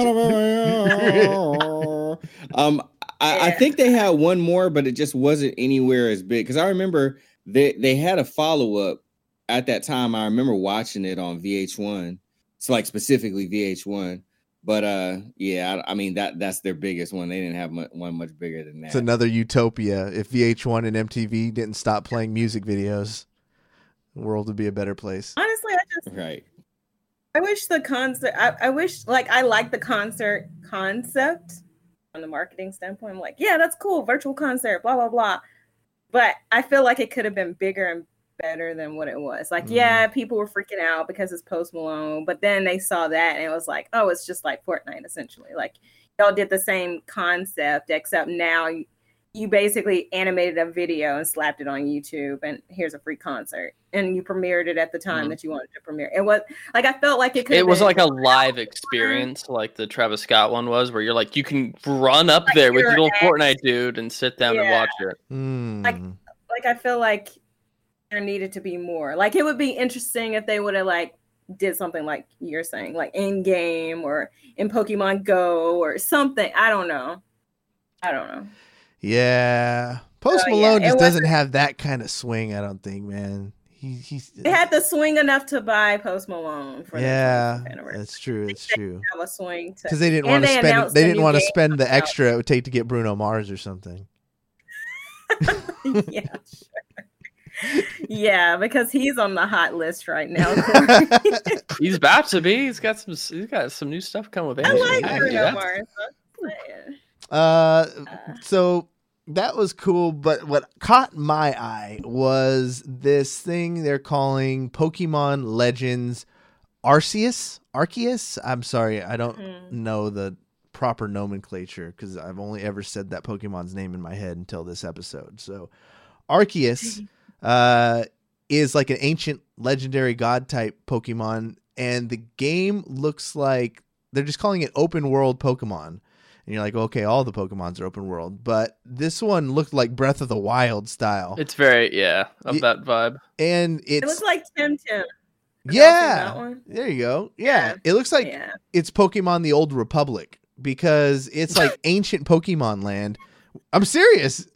[SPEAKER 4] can't
[SPEAKER 3] um, I, I
[SPEAKER 5] Yeah.
[SPEAKER 3] think they had one more, but it just wasn't anywhere as big. Because I remember they they had a follow up at that time. I remember watching it on V H one. It's like specifically V H one. But uh, yeah, I, I mean that that's their biggest one. They didn't have mu- one much bigger than that.
[SPEAKER 4] It's another utopia. If V H one and M T V didn't stop playing music videos, the world would be a better place.
[SPEAKER 5] Honestly, I just
[SPEAKER 3] Right.
[SPEAKER 5] I wish the concert. I, I wish like I like the concert concept from the marketing standpoint. I'm like, yeah, that's cool, virtual concert, blah blah blah. But I feel like it could have been bigger and better than what it was. Like,
[SPEAKER 4] Mhm.
[SPEAKER 5] yeah, people were freaking out because it's Post Malone, but then they saw that and it was like, oh, it's just like Fortnite essentially. Like, y'all did the same concept, except now you, you basically animated a video and slapped it on YouTube, and here's a free concert, and you premiered it at the time
[SPEAKER 6] Mhm.
[SPEAKER 5] that you wanted to premiere. It was like I felt like it could.
[SPEAKER 6] It was like a live experience, like the Travis Scott one was, where you're like, you can run up
[SPEAKER 5] Like
[SPEAKER 6] there with
[SPEAKER 5] you're
[SPEAKER 6] your little
[SPEAKER 5] an
[SPEAKER 6] Fortnite dude and sit down and
[SPEAKER 5] Yeah.
[SPEAKER 6] watch it.
[SPEAKER 4] Mm.
[SPEAKER 5] Like- like I feel like there needed to be more. Like, it would be interesting if they would have like did something like you're saying, like in game or in Pokemon Go or something. I don't know. I don't know.
[SPEAKER 4] Yeah, Post
[SPEAKER 5] So,
[SPEAKER 4] Malone
[SPEAKER 5] yeah, it
[SPEAKER 4] just doesn't
[SPEAKER 5] wasn't-
[SPEAKER 4] have that kind of swing. I don't think, man. He he's
[SPEAKER 5] They had the swing enough to buy Post Malone for
[SPEAKER 4] yeah,
[SPEAKER 5] their twenty-fifth anniversary.
[SPEAKER 4] that's true. That's true.
[SPEAKER 5] Have a swing to
[SPEAKER 4] Because they didn't
[SPEAKER 5] and
[SPEAKER 4] want to
[SPEAKER 5] they
[SPEAKER 4] spend.
[SPEAKER 5] announced
[SPEAKER 4] They
[SPEAKER 5] a
[SPEAKER 4] didn't
[SPEAKER 5] new
[SPEAKER 4] want to
[SPEAKER 5] game
[SPEAKER 4] spend the
[SPEAKER 5] coming out.
[SPEAKER 4] extra it would take to get Bruno Mars or something.
[SPEAKER 5] yeah, sure. Yeah, because he's on the hot list right now.
[SPEAKER 6] He's about to be. He's got some. He's got some new stuff coming with
[SPEAKER 5] I
[SPEAKER 6] him.
[SPEAKER 5] like
[SPEAKER 6] I can do
[SPEAKER 5] Bruno
[SPEAKER 6] that.
[SPEAKER 5] Mars. I'm saying.
[SPEAKER 4] Uh, so that was cool, but what caught my eye was this thing they're calling Pokemon Legends Arceus. Arceus? I'm sorry, I don't
[SPEAKER 5] Mhm.
[SPEAKER 4] know the proper nomenclature because I've only ever said that Pokemon's name in my head until this episode. So Arceus uh, is like an ancient legendary god type Pokemon, and the game looks like they're just calling it open world Pokemon. And you're like, okay, all the Pokemons are open world, but this one looked like Breath of the Wild style.
[SPEAKER 6] It's very yeah of
[SPEAKER 4] Ye-
[SPEAKER 6] that vibe.
[SPEAKER 4] And
[SPEAKER 5] It
[SPEAKER 4] it's
[SPEAKER 5] looks like Tim Tim. Have y'all seen
[SPEAKER 4] yeah,
[SPEAKER 5] that one?
[SPEAKER 4] there you go. Yeah,
[SPEAKER 5] Yeah.
[SPEAKER 4] it looks like
[SPEAKER 5] Yeah.
[SPEAKER 4] it's Pokemon the Old Republic because it's like ancient Pokemon land. I'm serious.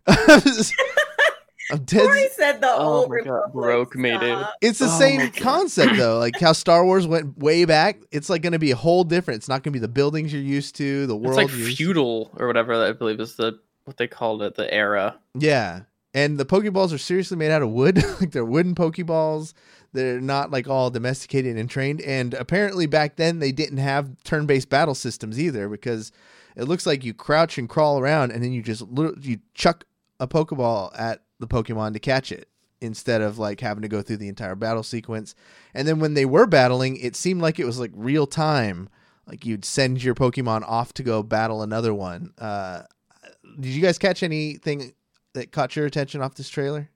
[SPEAKER 4] I'm dead.
[SPEAKER 5] Corey said the
[SPEAKER 6] Oh
[SPEAKER 5] old
[SPEAKER 6] my God,
[SPEAKER 5] Republic.
[SPEAKER 6] broke me, dude.
[SPEAKER 5] Stop.
[SPEAKER 4] It's the
[SPEAKER 6] Oh my
[SPEAKER 4] same
[SPEAKER 6] God.
[SPEAKER 4] concept though. Like how Star Wars went way back. It's like going to be a whole different. It's not going to be the buildings you're used to, the
[SPEAKER 6] It's
[SPEAKER 4] world.
[SPEAKER 6] like
[SPEAKER 4] you're used to.
[SPEAKER 6] feudal or whatever I believe is the what they called it, the era.
[SPEAKER 4] Yeah. And the Pokeballs are seriously made out of wood. Like they're wooden Pokeballs. They're not like all domesticated and trained. And apparently back then they didn't have turn-based battle systems either because it looks like you crouch and crawl around and then you just lit- you chuck a Pokeball at the Pokemon to catch it instead of like having to go through the entire battle sequence. And then when they were battling, it seemed like it was like real time. Like you'd send your Pokemon off to go battle another one. Uh, did you guys catch anything that caught your attention off this trailer?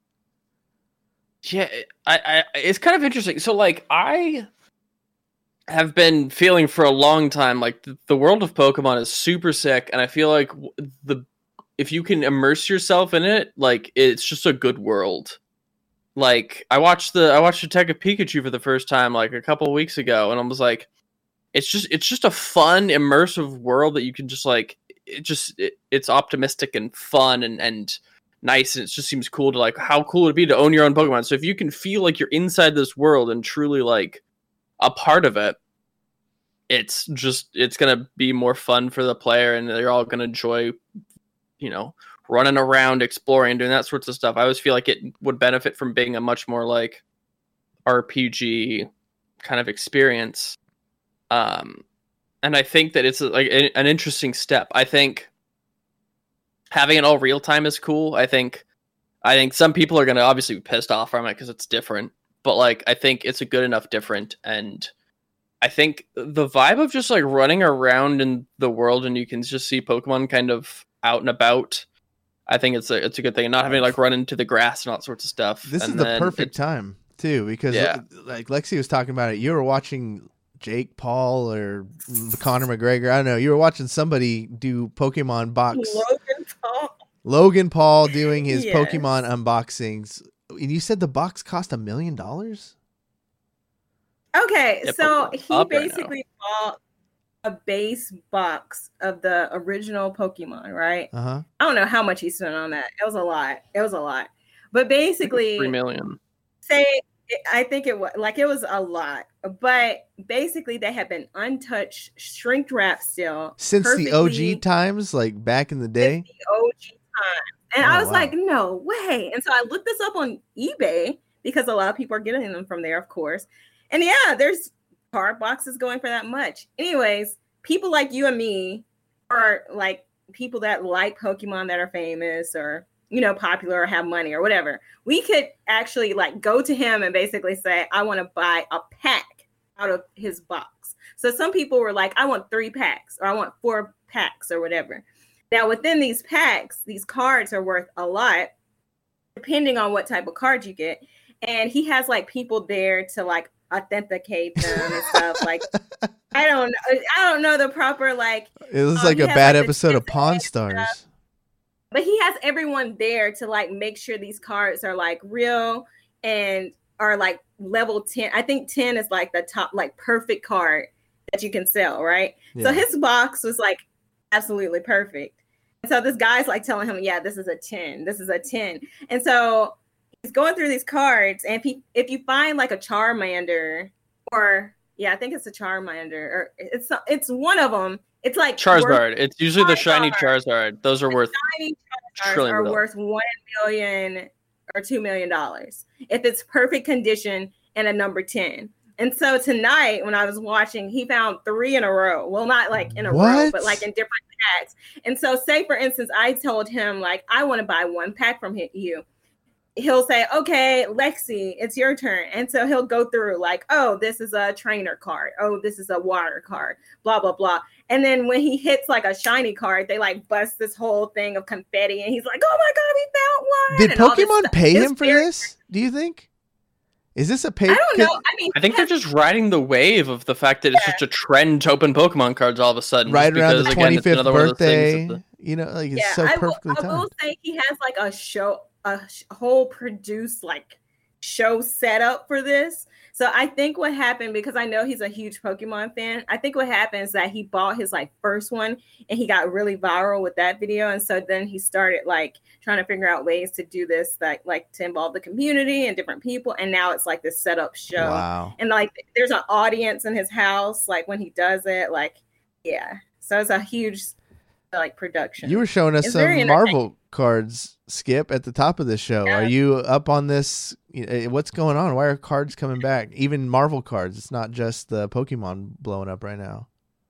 [SPEAKER 6] Yeah, I, I it's kind of interesting. So like I have been feeling for a long time like the, the world of Pokemon is super sick, and I feel like w- the if you can immerse yourself in it, like it's just a good world. Like I watched the I watched Detective Pikachu for the first time like a couple of weeks ago, and I was like, it's just it's just a fun immersive world that you can just like it just it, it's optimistic and fun and and nice, and it just seems cool to like how cool it'd be to own your own Pokemon. So if you can feel like you're inside this world and truly like a part of it, it's just it's gonna be more fun for the player, and they're all gonna enjoy, you know, running around, exploring, doing that sorts of stuff. I always feel like it would benefit from being a much more like R P G kind of experience. Um, and I think that it's like a- an interesting step. I think having it all real time is cool. I think, I think some people are going to obviously be pissed off from it because it's different, but like, I think it's a good enough different. And I think the vibe of just like running around in the world and you can just see Pokemon kind of out and about. I think it's a, it's a good thing, and not having to like run into the grass and all sorts of stuff.
[SPEAKER 4] This
[SPEAKER 6] And
[SPEAKER 4] is the
[SPEAKER 6] then
[SPEAKER 4] perfect
[SPEAKER 6] it-
[SPEAKER 4] time too, because
[SPEAKER 6] Yeah.
[SPEAKER 4] like Lexi was talking about it. You were watching Jake Paul or Conor McGregor. I don't know. You were watching somebody do Pokemon box.
[SPEAKER 5] Logan Paul.
[SPEAKER 4] Logan Paul doing his
[SPEAKER 5] Yes.
[SPEAKER 4] Pokemon unboxings. And you said the box cost a million dollars?
[SPEAKER 5] Okay,
[SPEAKER 6] Yeah,
[SPEAKER 5] so
[SPEAKER 6] Pokemon's
[SPEAKER 5] he
[SPEAKER 6] up right now.
[SPEAKER 5] basically bought a base box of the original Pokemon, right?
[SPEAKER 4] Uh huh.
[SPEAKER 5] I don't know how much he spent on that. It was a lot. It was a lot. But basically,
[SPEAKER 6] three million.
[SPEAKER 5] say I think it was like it was a lot. But basically, they have been untouched, shrink wrapped still
[SPEAKER 4] Since the O G
[SPEAKER 5] perfectly-
[SPEAKER 4] times, like back in the day.
[SPEAKER 5] the O G time. And
[SPEAKER 4] Oh,
[SPEAKER 5] I was
[SPEAKER 4] wow.
[SPEAKER 5] like, no way. And so I looked this up on eBay because a lot of people are getting them from there, of course. And yeah, there's card boxes going for that much. Anyways, people like you and me are like people that like Pokemon that are famous or, you know, popular or have money or whatever. We could actually like go to him and basically say, I want to buy a pack out of his box. So some people were like, I want three packs or I want four packs or whatever. Now, within these packs, these cards are worth a lot, depending on what type of card you get. And he has like people there to like authenticate them and stuff. Like, I don't know. I don't know the proper like,
[SPEAKER 4] It was
[SPEAKER 5] Um,
[SPEAKER 4] like
[SPEAKER 5] he
[SPEAKER 4] a
[SPEAKER 5] has,
[SPEAKER 4] bad
[SPEAKER 5] like, the
[SPEAKER 4] episode of
[SPEAKER 5] chips
[SPEAKER 4] Pawn
[SPEAKER 5] and
[SPEAKER 4] Stars.
[SPEAKER 5] stuff. But he has everyone there to like make sure these cards are like real. and are like level ten. I think ten is like the top, like perfect card that you can sell, right?
[SPEAKER 4] Yeah.
[SPEAKER 5] So his box was like absolutely perfect. And so this guy's like telling him, yeah, this is a ten. This is a ten. And so he's going through these cards, and if, he, if you find like a Charmander, or yeah, I think it's a Charmander, or it's it's one of them. It's like
[SPEAKER 6] Charizard.
[SPEAKER 5] worth,
[SPEAKER 6] It's usually the shiny
[SPEAKER 5] Charizard.
[SPEAKER 6] Charizard. Those are
[SPEAKER 5] the
[SPEAKER 6] worth
[SPEAKER 5] shiny Charizards
[SPEAKER 6] trillion
[SPEAKER 5] are
[SPEAKER 6] dollars.
[SPEAKER 5] worth one million or two million dollars if it's perfect condition and a number ten. And so tonight, when I was watching, he found three in a row. Well, not like in a row,
[SPEAKER 4] What?
[SPEAKER 5] but like in different packs. And so, say for instance, I told him like, I want to buy one pack from hi- you. He'll say, okay, Lexi, it's your turn. And so he'll go through like, oh, this is a trainer card. Oh, this is a water card, blah, blah, blah. And then when he hits like a shiny card, they like bust this whole thing of confetti. And he's like, oh my God, we found one.
[SPEAKER 4] Did
[SPEAKER 5] and all this
[SPEAKER 4] Pokemon
[SPEAKER 5] stuff.
[SPEAKER 4] pay
[SPEAKER 5] It's
[SPEAKER 4] him for
[SPEAKER 5] very-
[SPEAKER 4] this? Do you think? Is this a pay?
[SPEAKER 5] I don't know. I mean,
[SPEAKER 6] I think they're just riding the wave of the fact that it's
[SPEAKER 5] Yeah.
[SPEAKER 6] just a trend to open Pokemon cards all of a sudden.
[SPEAKER 4] Right
[SPEAKER 6] just
[SPEAKER 4] around
[SPEAKER 6] because,
[SPEAKER 4] the
[SPEAKER 6] again, it's
[SPEAKER 4] twenty-fifth
[SPEAKER 6] another one of those
[SPEAKER 4] birthday.
[SPEAKER 6] things that the-
[SPEAKER 4] You know, like it's
[SPEAKER 5] yeah,
[SPEAKER 4] so
[SPEAKER 5] I, will,
[SPEAKER 4] perfectly
[SPEAKER 5] I will
[SPEAKER 4] timed.
[SPEAKER 5] say he has like a show, a sh- whole produced like show set up for this. So I think what happened, because I know he's a huge Pokemon fan, I think what happened is that he bought his like first one and he got really viral with that video. And so then he started like trying to figure out ways to do this, that like to involve the community and different people. And now it's like this setup show.
[SPEAKER 4] Wow.
[SPEAKER 5] And like there's an audience in his house, like when he does it, like, yeah. So it's a huge like production.
[SPEAKER 4] You were showing us
[SPEAKER 5] It's very
[SPEAKER 4] some
[SPEAKER 5] entertaining.
[SPEAKER 4] Marvel cards, Skip, at the top of the show.
[SPEAKER 5] Yeah.
[SPEAKER 4] Are you up on this? You know, what's going on? Why are cards coming back? Even Marvel cards. It's not just the Pokemon blowing up right now.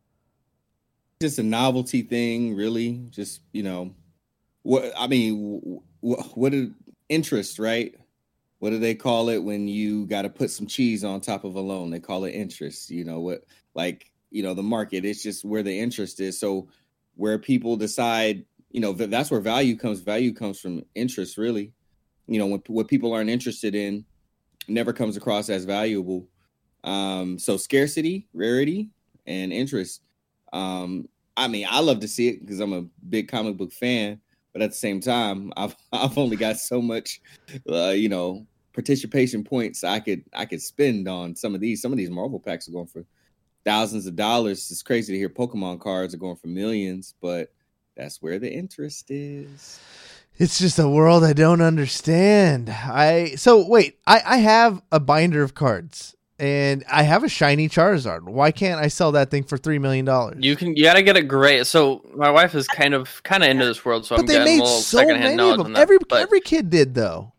[SPEAKER 3] Just a novelty thing, really. Just, you know, what I mean, what, what is interest, right? What do they call it when you got to put some cheese on top of a loan? They call it interest. You know what? Like, you know, the market. It's just where the interest is. So where people decide, you know, th- that's where value comes. Value comes from interest, really. You know, when, what people aren't interested in never comes across as valuable. Um, so scarcity, rarity, and interest. Um, I mean, I love to see it because I'm a big comic book fan, but at the same time, I've I've only got so much, uh, you know, participation points I could I could spend on some of these. Some of these Marvel packs are going for thousands of dollars. It's crazy to hear Pokemon cards are going for millions, but that's where the interest is.
[SPEAKER 4] It's just a world I don't understand. I so wait, I, I have a binder of cards and I have a shiny Charizard. Why can't I sell that thing for three million dollars?
[SPEAKER 6] You can you gotta get it great. So my wife is kind of kind of into this world, so
[SPEAKER 4] But
[SPEAKER 6] I'm
[SPEAKER 4] they
[SPEAKER 6] getting a
[SPEAKER 4] made
[SPEAKER 6] little
[SPEAKER 4] so
[SPEAKER 6] secondhand
[SPEAKER 4] many
[SPEAKER 6] knowledge
[SPEAKER 4] of
[SPEAKER 6] on
[SPEAKER 4] them.
[SPEAKER 6] that.
[SPEAKER 4] Every
[SPEAKER 6] but
[SPEAKER 4] every kid did though.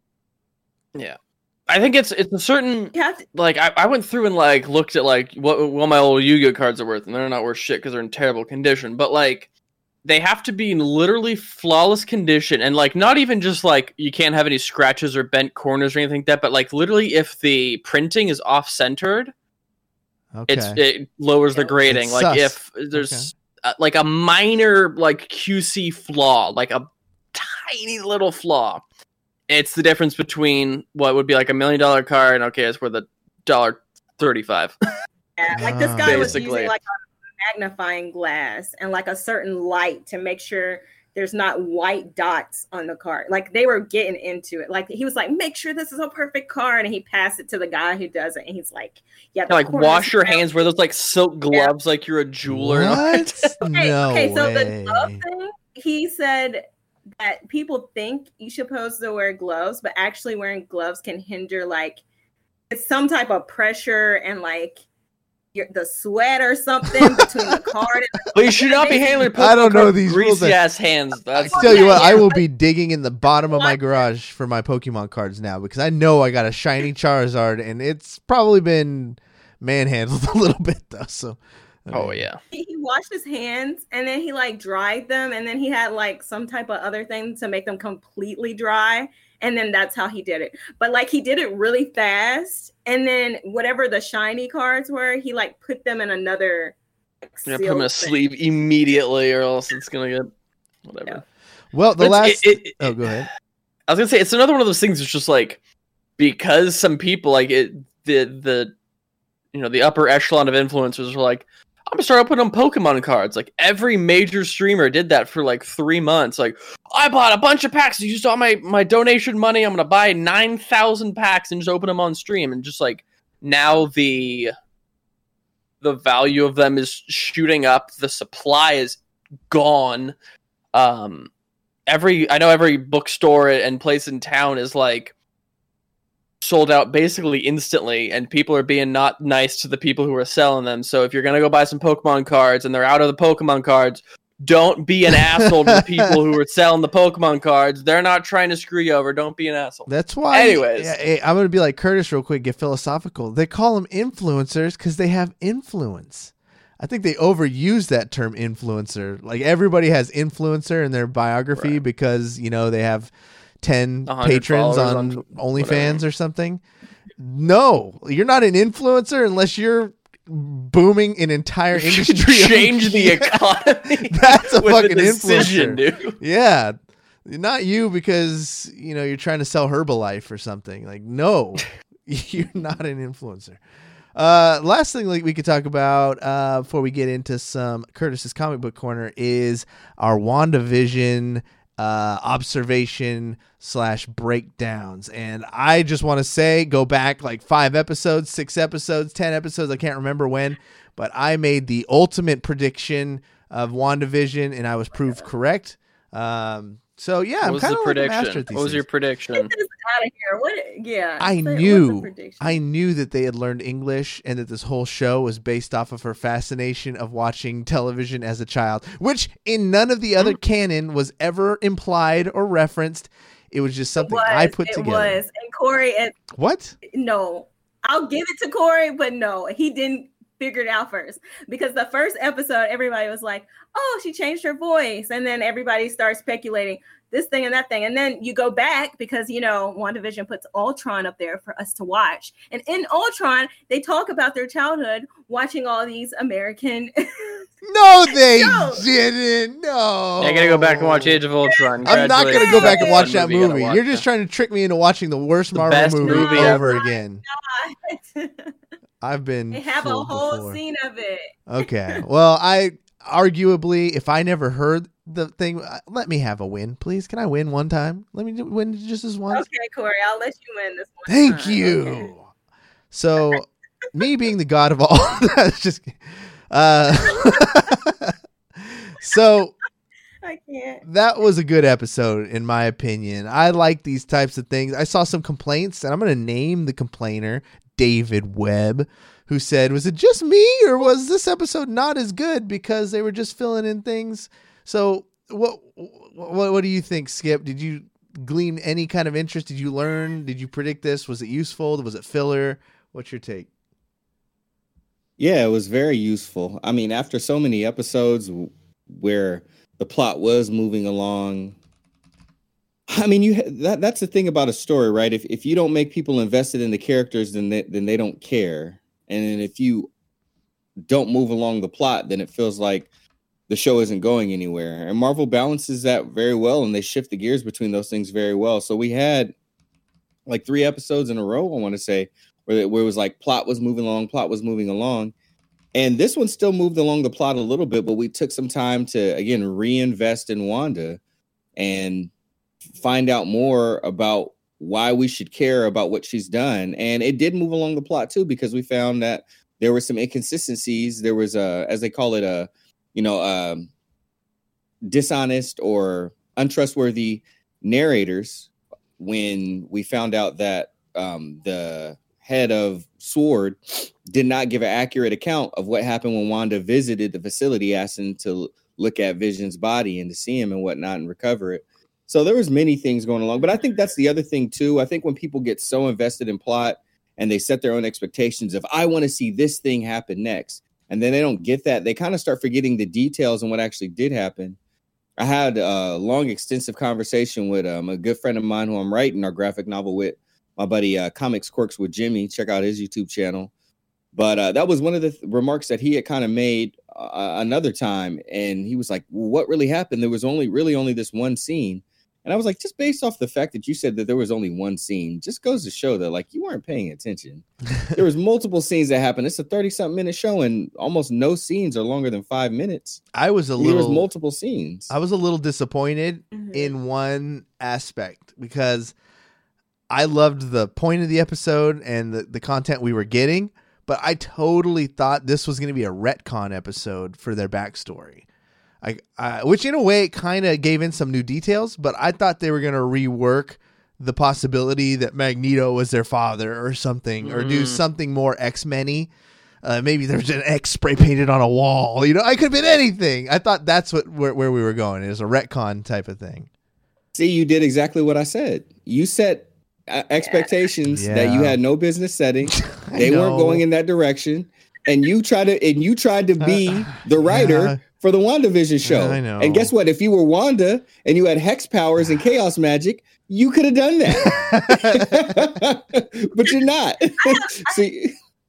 [SPEAKER 6] yeah, I think it's it's a certain
[SPEAKER 5] You have to,
[SPEAKER 6] like I, I went through and like looked at like what what my old Yu-Gi-Oh cards are worth, and they're not worth shit because they're in terrible condition. But like they have to be in literally flawless condition, and like not even just like you can't have any scratches or bent corners or anything like that, but like literally if the printing is off centered,
[SPEAKER 4] Okay.
[SPEAKER 6] it's it lowers the
[SPEAKER 5] Yeah.
[SPEAKER 6] grading.
[SPEAKER 4] It's
[SPEAKER 6] Like
[SPEAKER 4] sus.
[SPEAKER 6] if there's uh, like a minor like Q C flaw, like a tiny little flaw, it's the difference between what would be like a million dollar card and okay, it's worth a dollar thirty-five.
[SPEAKER 5] yeah, like this
[SPEAKER 4] Ah.
[SPEAKER 5] guy was
[SPEAKER 6] Basically.
[SPEAKER 5] using like a magnifying glass and like a certain light to make sure there's not white dots on the card. Like they were getting into it. Like he was like, make sure this is a perfect card, and he passed it to the guy who does it, and he's like, yeah, the
[SPEAKER 6] like
[SPEAKER 5] corners
[SPEAKER 6] wash your
[SPEAKER 5] down.
[SPEAKER 6] hands, wear those like silk gloves, like you're a jeweler. and all that.
[SPEAKER 4] What?
[SPEAKER 5] Okay,
[SPEAKER 4] no
[SPEAKER 5] okay, so
[SPEAKER 4] way.
[SPEAKER 5] the glove thing, he said that people think you should supposed to wear gloves, but actually wearing gloves can hinder like it's some type of pressure and like your, the sweat or something between the card and the
[SPEAKER 6] But you should not be handling.
[SPEAKER 4] I don't
[SPEAKER 6] Pokemon
[SPEAKER 4] know
[SPEAKER 6] cards with
[SPEAKER 4] these rules.
[SPEAKER 6] greasy ass hands.
[SPEAKER 4] I
[SPEAKER 6] That's
[SPEAKER 4] can tell you
[SPEAKER 5] yeah,
[SPEAKER 4] what,
[SPEAKER 5] yeah.
[SPEAKER 4] I will be digging in the bottom of my
[SPEAKER 5] What?
[SPEAKER 4] garage for my Pokemon cards now because I know I got a shiny Charizard and it's probably been manhandled a little bit though. So, I
[SPEAKER 6] oh
[SPEAKER 4] mean,
[SPEAKER 6] yeah.
[SPEAKER 5] he, he washed his hands and then he like dried them and then he had like some type of other thing to make them completely dry, and then that's how he did it. But like he did it really fast, and then whatever the shiny cards were, he like put them in another like,
[SPEAKER 6] Yeah, put them in a
[SPEAKER 5] sealed thing.
[SPEAKER 6] sleeve immediately, or else it's gonna get whatever.
[SPEAKER 4] Well, the
[SPEAKER 6] But it's-
[SPEAKER 4] last.
[SPEAKER 6] it- it-
[SPEAKER 4] oh, go ahead.
[SPEAKER 6] I was gonna say it's another one of those things. It's just like because some people like it, the the you know the upper echelon of influencers are like, I'm gonna start opening Pokemon cards. Like every major streamer did that for like three months. Like I bought a bunch of packs. You saw my my donation money. I'm gonna buy nine thousand packs and just open them on stream. And just like now the the value of them is shooting up. The supply is gone. Um, every I know every bookstore and place in town is like sold out basically instantly, and people are being not nice to the people who are selling them. So if you're gonna go buy some Pokemon cards and they're out of the Pokemon cards, don't be an asshole to the people who are selling the Pokemon cards. They're not trying to screw you over. Don't be an asshole.
[SPEAKER 4] That's why.
[SPEAKER 6] Anyways,
[SPEAKER 4] yeah, I'm gonna be like Curtis real quick. Get philosophical. They call them influencers because they have influence. I think they overuse that term influencer. Like everybody has influencer in their biography
[SPEAKER 6] Right.
[SPEAKER 4] because you know they have ten
[SPEAKER 6] one hundred
[SPEAKER 4] patrons
[SPEAKER 6] followers
[SPEAKER 4] on
[SPEAKER 6] on
[SPEAKER 4] OnlyFans
[SPEAKER 6] whatever.
[SPEAKER 4] or something. No, you're not an influencer unless you're booming an entire industry.
[SPEAKER 6] change the
[SPEAKER 4] Yeah.
[SPEAKER 6] economy.
[SPEAKER 4] That's a
[SPEAKER 6] with
[SPEAKER 4] fucking
[SPEAKER 6] decision,
[SPEAKER 4] influencer.
[SPEAKER 6] dude.
[SPEAKER 4] Yeah. Not you because, you know, you're trying to sell Herbalife or something. Like, no, you're not an influencer. Uh, last thing like we could talk about uh, before we get into some Curtis's comic book corner is our WandaVision uh, observation slash breakdowns. And I just want to say, go back like five episodes, six episodes, ten episodes. I can't remember when, but I made the ultimate prediction of WandaVision and I was proved correct. Um, so yeah,
[SPEAKER 6] What
[SPEAKER 4] I'm
[SPEAKER 6] was
[SPEAKER 4] kind
[SPEAKER 6] the
[SPEAKER 4] of like a master
[SPEAKER 6] prediction?
[SPEAKER 4] at these
[SPEAKER 6] What was
[SPEAKER 4] things.
[SPEAKER 6] your prediction?
[SPEAKER 5] Get this out of here. What? Yeah.
[SPEAKER 4] I
[SPEAKER 5] say- what's the
[SPEAKER 4] knew,
[SPEAKER 5] prediction?
[SPEAKER 4] I knew that they had learned English and that this whole show was based off of her fascination of watching television as a child, which in none of the other canon was ever implied or referenced. It was just
[SPEAKER 5] It
[SPEAKER 4] something
[SPEAKER 5] was,
[SPEAKER 4] I put
[SPEAKER 5] it
[SPEAKER 4] together.
[SPEAKER 5] was. And Corey, and
[SPEAKER 4] What?
[SPEAKER 5] no, I'll give it to Corey, but no, he didn't figure it out first, because the first episode, everybody was like, oh, she changed her voice. And then everybody starts speculating this thing and that thing. And then you go back because, you know, WandaVision puts Ultron up there for us to watch. And in Ultron, they talk about their childhood watching all these American.
[SPEAKER 4] No, they
[SPEAKER 5] No.
[SPEAKER 4] didn't. No.
[SPEAKER 6] Yeah, I gotta go back and watch Age of Ultron.
[SPEAKER 4] I'm not going to go back and watch that
[SPEAKER 6] Congratulations.
[SPEAKER 4] movie.
[SPEAKER 6] You gotta
[SPEAKER 4] You're
[SPEAKER 6] watch
[SPEAKER 4] just trying to trick me into watching the worst
[SPEAKER 6] The
[SPEAKER 4] Marvel
[SPEAKER 6] best
[SPEAKER 4] movie,
[SPEAKER 6] movie
[SPEAKER 4] over
[SPEAKER 5] ever.
[SPEAKER 4] again. I've been
[SPEAKER 5] They have a
[SPEAKER 4] fooled
[SPEAKER 5] whole
[SPEAKER 4] before.
[SPEAKER 5] scene of it.
[SPEAKER 4] Okay. Well, I arguably, if I never heard the thing, uh, let me have a win, please. Can I win one time? Let me do- win just this once.
[SPEAKER 5] Okay, Corey, I'll let you win this one.
[SPEAKER 4] Thank
[SPEAKER 5] time.
[SPEAKER 4] you.
[SPEAKER 5] Okay.
[SPEAKER 4] So, me being the god of all, that's just. Uh, so
[SPEAKER 5] I can't.
[SPEAKER 4] that was a good episode, in my opinion. I like these types of things. I saw some complaints, and I'm going to name the complainer, David Webb, who said, was it just me, or was this episode not as good because they were just filling in things? So what what, what do you think, Skip? Did you glean any kind of interest? Did you learn? Did you predict this? Was it useful? Was it filler? What's your take?
[SPEAKER 3] Yeah, it was very useful. I mean, after so many episodes w- where the plot was moving along, I mean, you ha- that that's the thing about a story, right? If if you don't make people invested in the characters, then they, then they don't care. And then if you don't move along the plot, then it feels like the show isn't going anywhere. And Marvel balances that very well, and they shift the gears between those things very well. So we had like three episodes in a row, I want to say, where it, where it was like plot was moving along, plot was moving along. And this one still moved along the plot a little bit, but we took some time to, again, reinvest in Wanda and find out more about why we should care about what she's done. And it did move along the plot too, because we found that there were some inconsistencies. There was a, as they call it, a, you know, um, dishonest or untrustworthy narrators when we found out that um, the head of SWORD did not give an accurate account of what happened when Wanda visited the facility, asking to look at Vision's body and to see him and whatnot and recover it. So there was many things going along, but I think that's the other thing too. I think when people get so invested in plot and they set their own expectations of, I want to see this thing happen next, and then they don't get that, they kind of start forgetting the details and what actually did happen. I had a long, extensive conversation with um, a good friend of mine who I'm writing our graphic novel with, my buddy uh, Comics Quirks with Jimmy. Check out his YouTube channel. But uh, that was one of the th- remarks that he had kind of made uh, another time. And he was like, well, what really happened? There was only really only this one scene. And I was like, just based off the fact that you said that there was only one scene, just goes to show that like you weren't paying attention. There was multiple scenes that happened. It's a thirty-something minute show, and almost no scenes are longer than five minutes.
[SPEAKER 4] I was a
[SPEAKER 3] There
[SPEAKER 4] little
[SPEAKER 3] was multiple scenes.
[SPEAKER 4] I was a little disappointed
[SPEAKER 5] Mhm.
[SPEAKER 4] in one aspect because I loved the point of the episode and the, the content we were getting, but I totally thought this was going to be a retcon episode for their backstory. I, I, which in a way kind of gave in some new details, but I thought they were going to rework the possibility that Magneto was their father or something, or do
[SPEAKER 6] Mm.
[SPEAKER 4] something more X-Men-y. Uh, maybe there's an X spray painted on a wall. You know, I could have been anything. I thought that's what where, where we were going. It was a retcon type of thing.
[SPEAKER 3] See, you did exactly what I said. You set uh, expectations that you
[SPEAKER 4] Yeah.
[SPEAKER 3] had no business setting.
[SPEAKER 4] I
[SPEAKER 3] They weren't
[SPEAKER 4] know.
[SPEAKER 3] going in that direction, and you tried to and you tried to be
[SPEAKER 4] Uh,
[SPEAKER 3] the writer
[SPEAKER 4] yeah.
[SPEAKER 3] for the WandaVision show.
[SPEAKER 4] I know.
[SPEAKER 3] And guess what? If you were Wanda and you had hex powers and chaos magic, you could have done that. But you're not. See,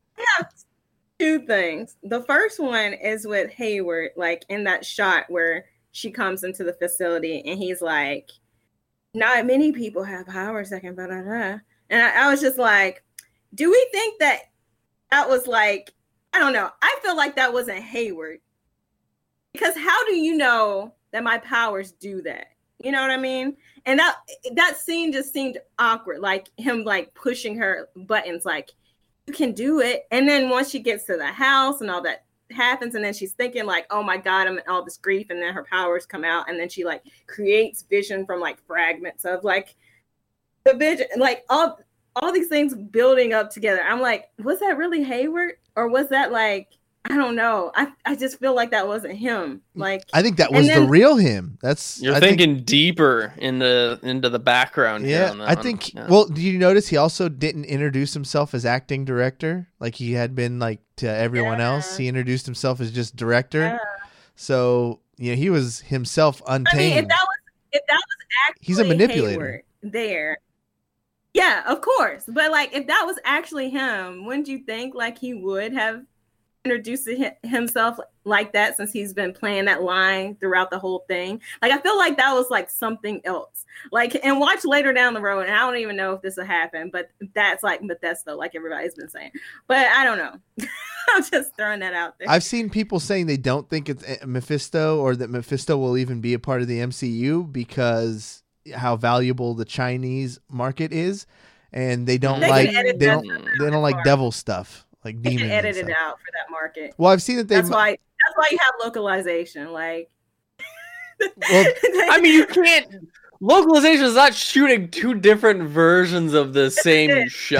[SPEAKER 5] Two things. The first one is with Hayward, like in that shot where she comes into the facility and he's like, not many people have powers that can blah, blah, blah. And I, I was just like, do we think that that was like, I don't know. I feel like that wasn't Hayward. Because how do you know that my powers do that? You know what I mean? And that that scene just seemed awkward, like him like pushing her buttons, like, you can do it. And then once she gets to the house and all that happens, and then she's thinking like, oh my God, I'm in all this grief. And then her powers come out, and then she like creates vision from like fragments of like the vision, like all all these things building up together. I'm like, was that really Hayward? Or was that like, I don't know. I, I just feel like that wasn't him. Like,
[SPEAKER 4] I think that
[SPEAKER 5] And
[SPEAKER 4] was the
[SPEAKER 5] then-
[SPEAKER 4] real him. That's
[SPEAKER 6] You're
[SPEAKER 4] I
[SPEAKER 6] thinking
[SPEAKER 4] Think,
[SPEAKER 6] deeper in the into the background. here
[SPEAKER 4] yeah,
[SPEAKER 6] on that
[SPEAKER 4] I
[SPEAKER 6] one.
[SPEAKER 4] think.
[SPEAKER 6] Yeah.
[SPEAKER 4] Well, did you notice he also didn't introduce himself as acting director like he had been like to everyone else?
[SPEAKER 5] Yeah.
[SPEAKER 4] He introduced himself as just director.
[SPEAKER 5] yeah.
[SPEAKER 4] So you know, he was himself
[SPEAKER 5] I mean,
[SPEAKER 4] untamed.
[SPEAKER 5] if that was if that was actually
[SPEAKER 4] He's a manipulator.
[SPEAKER 5] Hayward there, yeah, of course. But like, if that was actually him, wouldn't you think like he would have introduced hi- himself like that, since he's been playing that line throughout the whole thing? Like, I feel like that was like something else. Like, and watch later down the road, and I don't even know if this will happen, but that's like Bethesda, like everybody's been saying. But I don't know. I'm just throwing that out there.
[SPEAKER 4] I've seen people saying they don't think it's uh, Mephisto, or that Mephisto will even be a part of the M C U because how valuable the Chinese market is, and they don't
[SPEAKER 6] They
[SPEAKER 4] like
[SPEAKER 5] can edit
[SPEAKER 4] they
[SPEAKER 5] that
[SPEAKER 4] don't
[SPEAKER 5] stuff
[SPEAKER 4] they
[SPEAKER 5] out
[SPEAKER 4] don't like
[SPEAKER 5] far.
[SPEAKER 4] devil stuff like
[SPEAKER 5] They
[SPEAKER 4] demons.
[SPEAKER 5] can
[SPEAKER 4] and
[SPEAKER 5] edit it
[SPEAKER 4] stuff.
[SPEAKER 5] out for that market.
[SPEAKER 4] Well, I've seen that they.
[SPEAKER 5] That's why. That's why you have localization. Like,
[SPEAKER 4] Well,
[SPEAKER 6] I mean, you can't. Localization is not shooting two different versions of the same
[SPEAKER 5] is.
[SPEAKER 6] show.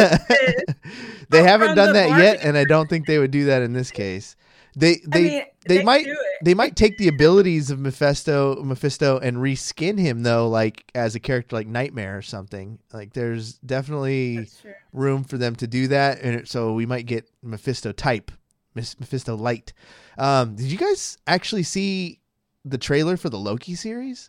[SPEAKER 4] they haven't
[SPEAKER 5] From
[SPEAKER 4] done
[SPEAKER 5] the
[SPEAKER 4] that yet,
[SPEAKER 5] market.
[SPEAKER 4] and I don't think they would do that in this case. They they
[SPEAKER 5] I mean,
[SPEAKER 4] they might
[SPEAKER 5] do it.
[SPEAKER 4] they might take the abilities of Mephisto Mephisto and reskin him though, like as a character like Nightmare or something. Like there's definitely
[SPEAKER 5] That's true.
[SPEAKER 4] room for them to do that, and it- so we might get Mephisto type, Mis- Mephisto light. Um, did you guys actually see the trailer for the Loki series?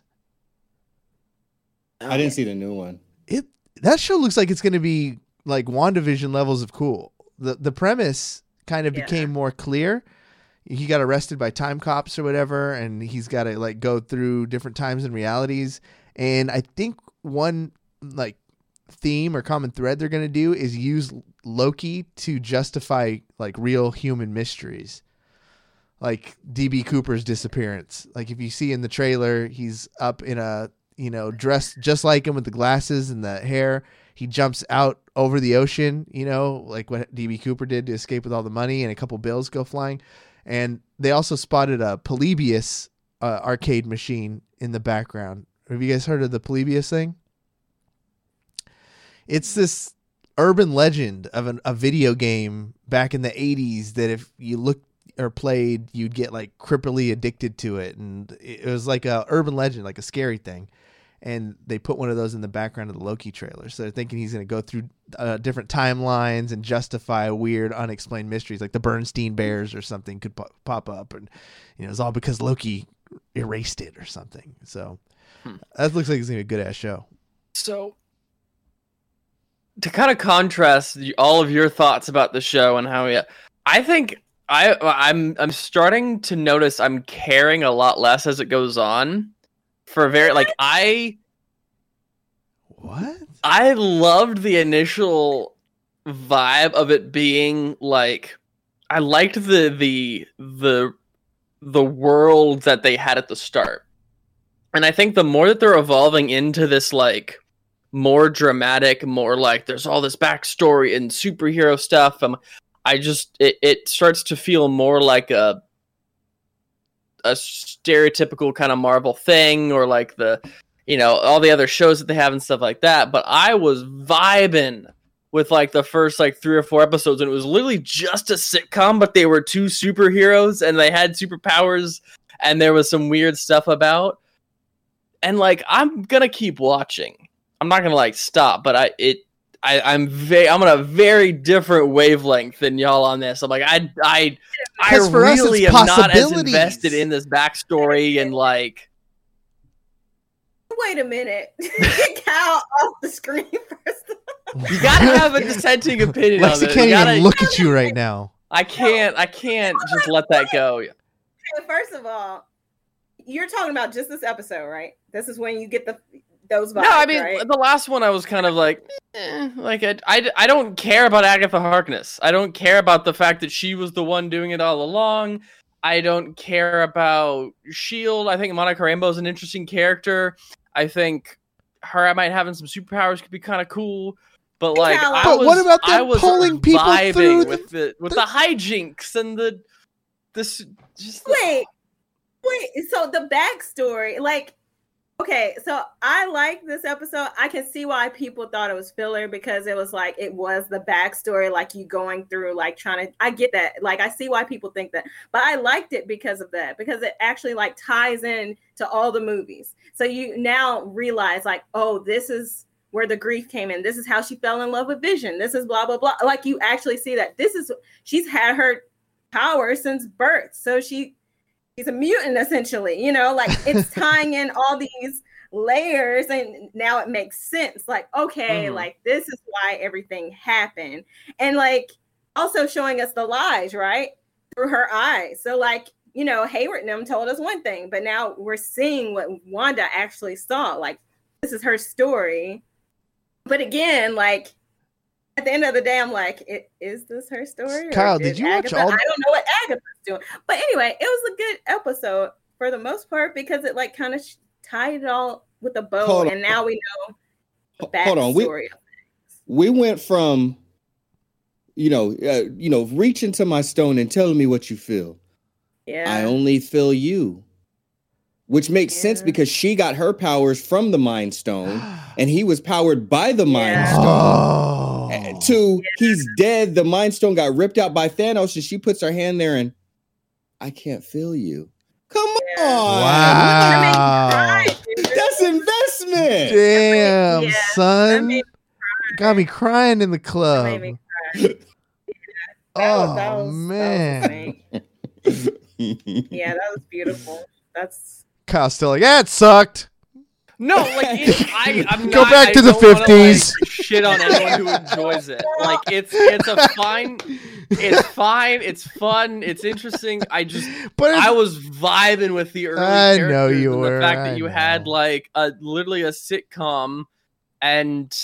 [SPEAKER 3] I didn't see the new one.
[SPEAKER 4] It that show looks like it's going to be like WandaVision levels of cool. The the premise kind of
[SPEAKER 5] Yeah.
[SPEAKER 4] became more clear. He got arrested by time cops or whatever, and he's got to like go through different times and realities. And I think one like theme or common thread they're going to do is use Loki to justify like real human mysteries. Like D B Cooper's disappearance. Like if you see in the trailer, he's up in a, you know, dressed just like him with the glasses and the hair. He jumps out over the ocean, you know, like what D B Cooper did to escape with all the money, and a couple bills go flying. And they also spotted a Polybius uh, arcade machine in the background. Have you guys heard of the Polybius thing? It's this urban legend of an, a video game back in the eighties that if you looked or played, you'd get like cripply addicted to it. And it was like a urban legend, like a scary thing. And they put one of those in the background of the Loki trailer. So they're thinking he's going to go through uh, different timelines and justify weird, unexplained mysteries, like the Bernstein Bears or something could po- pop up. And, you know, it's all because Loki erased it or something. So
[SPEAKER 6] Hmm.
[SPEAKER 4] that looks like it's going to be a good ass show.
[SPEAKER 6] So, to kind of contrast the- all of your thoughts about the show and how, yeah, I think I I'm I'm starting to notice I'm caring a lot less as it goes on. For very like I
[SPEAKER 4] What?
[SPEAKER 6] I loved the initial vibe of it being like I liked the the the the world that they had at the start. And I think the more that they're evolving into this like more dramatic, more like there's all this backstory and superhero stuff, um, I just it, it starts to feel more like a a stereotypical kind of Marvel thing, or like the you know all the other shows that they have and stuff like that. But I was vibing with like the first like three or four episodes, and it was literally just a sitcom, but they were two superheroes and they had superpowers and there was some weird stuff about. And like I'm gonna keep watching. I'm not gonna like stop, but I it I I'm very I'm on a very different wavelength than y'all on this. I'm like I I I
[SPEAKER 4] 'Cause for us,
[SPEAKER 6] really
[SPEAKER 4] it's
[SPEAKER 6] am not as
[SPEAKER 4] possibilities.
[SPEAKER 6] invested in this backstory and like.
[SPEAKER 5] Wait a minute. Get Cal off the screen first.
[SPEAKER 6] You gotta have a dissenting opinion on
[SPEAKER 4] Lexi
[SPEAKER 6] this.
[SPEAKER 4] can't
[SPEAKER 6] You gotta-
[SPEAKER 4] even look at you right now.
[SPEAKER 6] I can't. I can't just let that go.
[SPEAKER 5] Okay, first of all, you're talking about just this episode, right? This is when you get the those vibes,
[SPEAKER 6] No, I mean
[SPEAKER 5] right?
[SPEAKER 6] the last one I was kind of like, eh, like I, I, I don't care about Agatha Harkness. I don't care about the fact that she was the one doing it all along. I don't care about Shield. I think Monica Rambeau is an interesting character. I think her might having some superpowers could be kind of cool. But like,
[SPEAKER 5] But
[SPEAKER 6] I was,
[SPEAKER 4] what about
[SPEAKER 6] I
[SPEAKER 4] them
[SPEAKER 6] was
[SPEAKER 4] pulling people
[SPEAKER 6] vibing
[SPEAKER 4] through
[SPEAKER 6] with the with
[SPEAKER 4] the-
[SPEAKER 6] the hijinks and the this just the,
[SPEAKER 5] Wait, wait. So the backstory, like, okay, so I like this episode. I can see why people thought it was filler because it was like it was the backstory, like you going through, like trying to. I get that. Like I see why people think that, but I liked it because of that because it actually like ties in to all the movies. So you now realize, like, oh, this is where the grief came in. This is how she fell in love with Vision. This is blah blah blah. Like you actually see that this is she's had her power since birth, so she. He's a mutant, essentially, you know, like it's tying in all these layers and now it makes sense. Like, okay,
[SPEAKER 6] Mhm.
[SPEAKER 5] like this is why everything happened. And like also showing us the lies, right? Through her eyes. So like, you know, Hayward and them told us one thing, but now we're seeing what Wanda actually saw. Like, this is her story. But again, like, at the end of the day, I'm like, it, is this her story? Or
[SPEAKER 4] Kyle, did you watch
[SPEAKER 5] Agatha?
[SPEAKER 4] all-
[SPEAKER 5] I don't know what Agatha's doing. But anyway, it was a good episode for the most part because it like kind of sh- tied it all with a bow,
[SPEAKER 3] Hold
[SPEAKER 5] and now we know the backstory.
[SPEAKER 3] Hold on, we-
[SPEAKER 5] of things.
[SPEAKER 3] We went from, you know, uh, you know, reaching to my stone and telling me what you feel.
[SPEAKER 5] Yeah.
[SPEAKER 3] I only feel you, which makes sense
[SPEAKER 5] Yeah.
[SPEAKER 3] because she got her powers from the Mind Stone, and he was powered by the Mind
[SPEAKER 5] Yeah.
[SPEAKER 3] Stone.
[SPEAKER 4] Oh.
[SPEAKER 3] Uh, Two, he's dead. The Mind Stone got ripped out by Thanos, and she puts her hand there, and I can't feel you. Come
[SPEAKER 5] Yeah.
[SPEAKER 3] on,
[SPEAKER 4] Wow.
[SPEAKER 5] That made me cry,
[SPEAKER 3] that's investment.
[SPEAKER 4] Damn,
[SPEAKER 5] Yeah, that
[SPEAKER 4] son.
[SPEAKER 5] made
[SPEAKER 4] Got me crying in the
[SPEAKER 5] That
[SPEAKER 4] club.
[SPEAKER 5] made me cry. That
[SPEAKER 4] Oh,
[SPEAKER 5] was- that was- that was
[SPEAKER 4] man.
[SPEAKER 5] insane. Yeah, that was beautiful. That's
[SPEAKER 4] Kyle's still like, yeah, it sucked.
[SPEAKER 6] No, like it, I, I'm
[SPEAKER 4] Go
[SPEAKER 6] not,
[SPEAKER 4] back
[SPEAKER 6] I
[SPEAKER 4] to the
[SPEAKER 6] don't wanna, like,
[SPEAKER 4] fifties.
[SPEAKER 6] shit on anyone who enjoys it. Like it's it's a fine, it's fine, it's fun, it's interesting. I just
[SPEAKER 4] But it's,
[SPEAKER 6] I was vibing with the early
[SPEAKER 4] I know
[SPEAKER 6] characters
[SPEAKER 4] you
[SPEAKER 6] and
[SPEAKER 4] were,
[SPEAKER 6] the fact
[SPEAKER 4] I
[SPEAKER 6] that you had
[SPEAKER 4] know.
[SPEAKER 6] like a literally a sitcom, and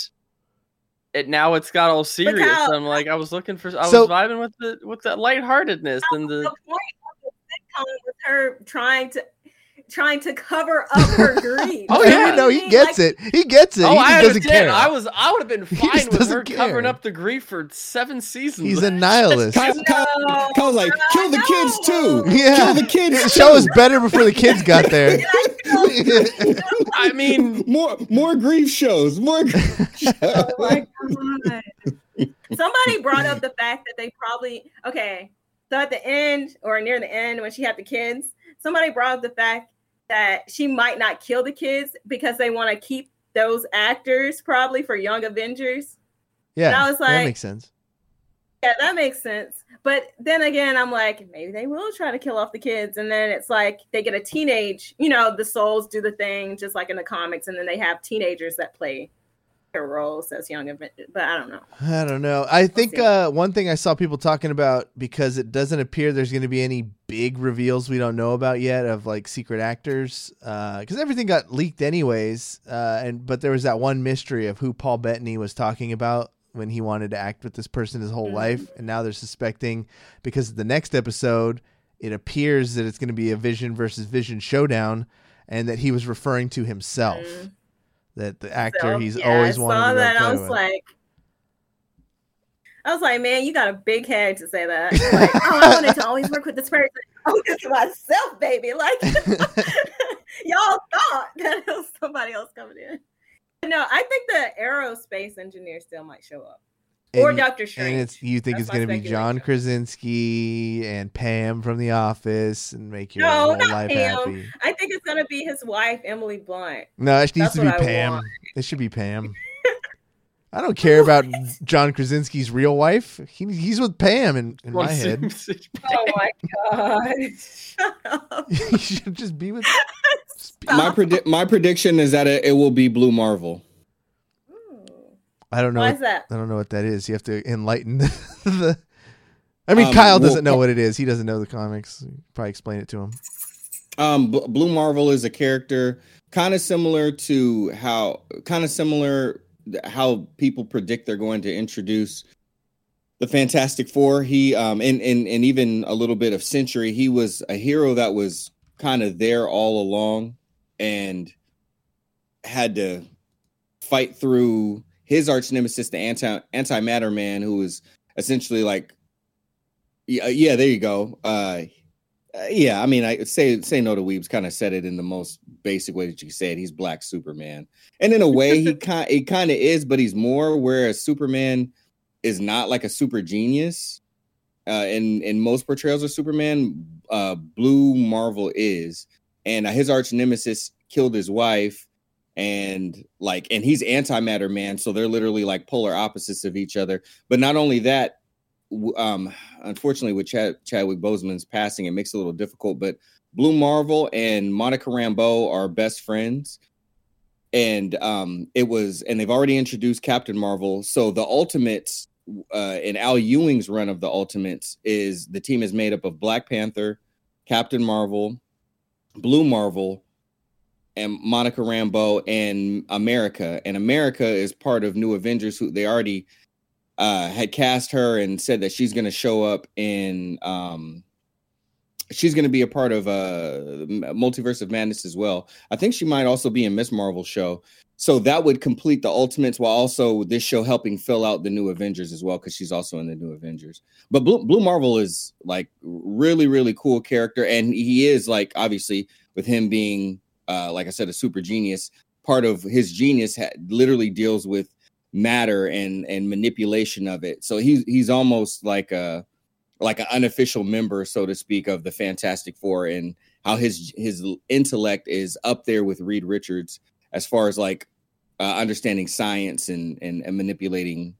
[SPEAKER 6] it now it's got all serious.
[SPEAKER 5] how-
[SPEAKER 6] I'm like I was looking for I
[SPEAKER 4] So-
[SPEAKER 6] was vibing with the with that lightheartedness and
[SPEAKER 5] the
[SPEAKER 6] the
[SPEAKER 5] point of the sitcom was her trying to trying to cover up her grief.
[SPEAKER 6] Oh,
[SPEAKER 4] yeah,
[SPEAKER 6] yeah.
[SPEAKER 4] no, he gets it. He gets it.
[SPEAKER 6] oh
[SPEAKER 4] he
[SPEAKER 6] I
[SPEAKER 4] just doesn't
[SPEAKER 6] understand.
[SPEAKER 4] care.
[SPEAKER 6] I was I would have been
[SPEAKER 4] He
[SPEAKER 6] fine
[SPEAKER 4] just
[SPEAKER 6] with
[SPEAKER 4] doesn't
[SPEAKER 6] her covering
[SPEAKER 4] care.
[SPEAKER 6] up the grief for seven seasons.
[SPEAKER 4] He's a nihilist.
[SPEAKER 3] Kyle, Kyle,
[SPEAKER 5] No,
[SPEAKER 3] Kyle's like, kill the kids too.
[SPEAKER 4] Yeah.
[SPEAKER 3] Kill the kids.
[SPEAKER 4] The show was
[SPEAKER 3] too.
[SPEAKER 4] better before the kids got there.
[SPEAKER 6] I mean,
[SPEAKER 3] more more grief shows. More grief shows.
[SPEAKER 5] Oh my God. Somebody brought up the fact that they probably okay. So at the end or near the end when she had the kids, somebody brought up the fact that she might not kill the kids because they want to keep those actors probably for Young Avengers.
[SPEAKER 4] Yeah,
[SPEAKER 5] And I was
[SPEAKER 4] that
[SPEAKER 5] like-
[SPEAKER 4] makes sense.
[SPEAKER 5] Yeah, that makes sense. But then again, I'm like, maybe they will try to kill off the kids. And then it's like they get a teenage, you know, the souls do the thing just like in the comics. And then they have teenagers that play roles as Young Avengers, but I don't know.
[SPEAKER 4] I don't know. I think
[SPEAKER 5] see.
[SPEAKER 4] uh, one thing I saw people talking about, because it doesn't appear there's going to be any big reveals we don't know about yet of like secret actors, because uh, everything got leaked anyways. Uh, and but there was that one mystery of who Paul Bettany was talking about when he wanted to act with this person his whole
[SPEAKER 5] Mm-hmm.
[SPEAKER 4] life, and now they're suspecting because of the next episode, it appears that it's going to be a Vision versus Vision showdown, and that he was referring to himself.
[SPEAKER 5] Mm.
[SPEAKER 4] That the actor
[SPEAKER 5] So,
[SPEAKER 4] he's
[SPEAKER 5] yeah,
[SPEAKER 4] always
[SPEAKER 5] I
[SPEAKER 4] wanted
[SPEAKER 5] saw
[SPEAKER 4] to go
[SPEAKER 5] that.
[SPEAKER 4] play
[SPEAKER 5] I was
[SPEAKER 4] with.
[SPEAKER 5] like, I was like, man, you got a big head to say that. Like, oh, I wanted to always work with this person. Oh, it's myself, baby. Like, y'all thought that it was somebody else coming in. No, I think the aerospace engineer still might show up, or
[SPEAKER 4] And-
[SPEAKER 5] Doctor Strange.
[SPEAKER 4] And it's you think
[SPEAKER 5] That's
[SPEAKER 4] it's
[SPEAKER 5] my
[SPEAKER 4] going to be John Krasinski and Pam from The Office and make your
[SPEAKER 5] No,
[SPEAKER 4] whole
[SPEAKER 5] not
[SPEAKER 4] life
[SPEAKER 5] Pam.
[SPEAKER 4] happy.
[SPEAKER 5] I think it's gonna be his wife, Emily Blunt.
[SPEAKER 4] No, it needs
[SPEAKER 5] That's
[SPEAKER 4] to be
[SPEAKER 5] what I
[SPEAKER 4] Pam.
[SPEAKER 5] want.
[SPEAKER 4] It should be Pam. I don't care about John Krasinski's real wife. He, he's with Pam in, in my head.
[SPEAKER 5] Oh my god! Shut up.
[SPEAKER 4] He should just be with.
[SPEAKER 3] My predi- my prediction is that it, it will be Blue Marvel.
[SPEAKER 5] Ooh.
[SPEAKER 4] I don't know.
[SPEAKER 5] Why
[SPEAKER 4] What,
[SPEAKER 5] is that?
[SPEAKER 4] I don't know what that is. You have to enlighten the. the I mean,
[SPEAKER 3] Um,
[SPEAKER 4] Kyle
[SPEAKER 3] well,
[SPEAKER 4] doesn't know what it is. He doesn't know the comics. Probably explain it to him.
[SPEAKER 3] Um, B- Blue Marvel is a character kind of similar to how kind of similar how people predict they're going to introduce the Fantastic Four. He um and and and even a little bit of Century. He was a hero that was kind of there all along and had to fight through his arch nemesis, the anti antimatter man, who was essentially like, yeah, yeah, there you go. Uh, Uh, yeah, I mean, I say say no to Weebs kind of said it in the most basic way that you can say it. He's Black Superman, and in a way, he kind it kind of is, but he's more. Whereas Superman is not like a super genius. Uh, in in most portrayals of Superman, uh, Blue Marvel is, and uh, his arch nemesis killed his wife, and like, and he's antimatter man, so they're literally like polar opposites of each other. But not only that. Um, unfortunately, with Chad, Chadwick Boseman's passing, it makes it a little difficult. But Blue Marvel and Monica Rambeau are best friends, and um, it was, and they've already introduced Captain Marvel. So the Ultimates, uh, in Al Ewing's run of the Ultimates, is the team is made up of Black Panther, Captain Marvel, Blue Marvel, and Monica Rambeau, and America. And America is part of New Avengers, who they already. Uh, had cast her and said that she's going to show up in, um, she's going to be a part of uh, Multiverse of Madness as well. I think she might also be in Miss Marvel's show. So that would complete the Ultimates while also this show helping fill out the New Avengers as well, because she's also in the New Avengers. But Blue, Blue Marvel is like really, really cool character. And he is like, obviously, with him being, uh, like I said, a super genius, part of his genius ha- literally deals with matter and and manipulation of it. So he's he's almost like a like an unofficial member, so to speak, of the Fantastic Four, and how his his intellect is up there with Reed Richards as far as like uh, understanding science and, and and manipulating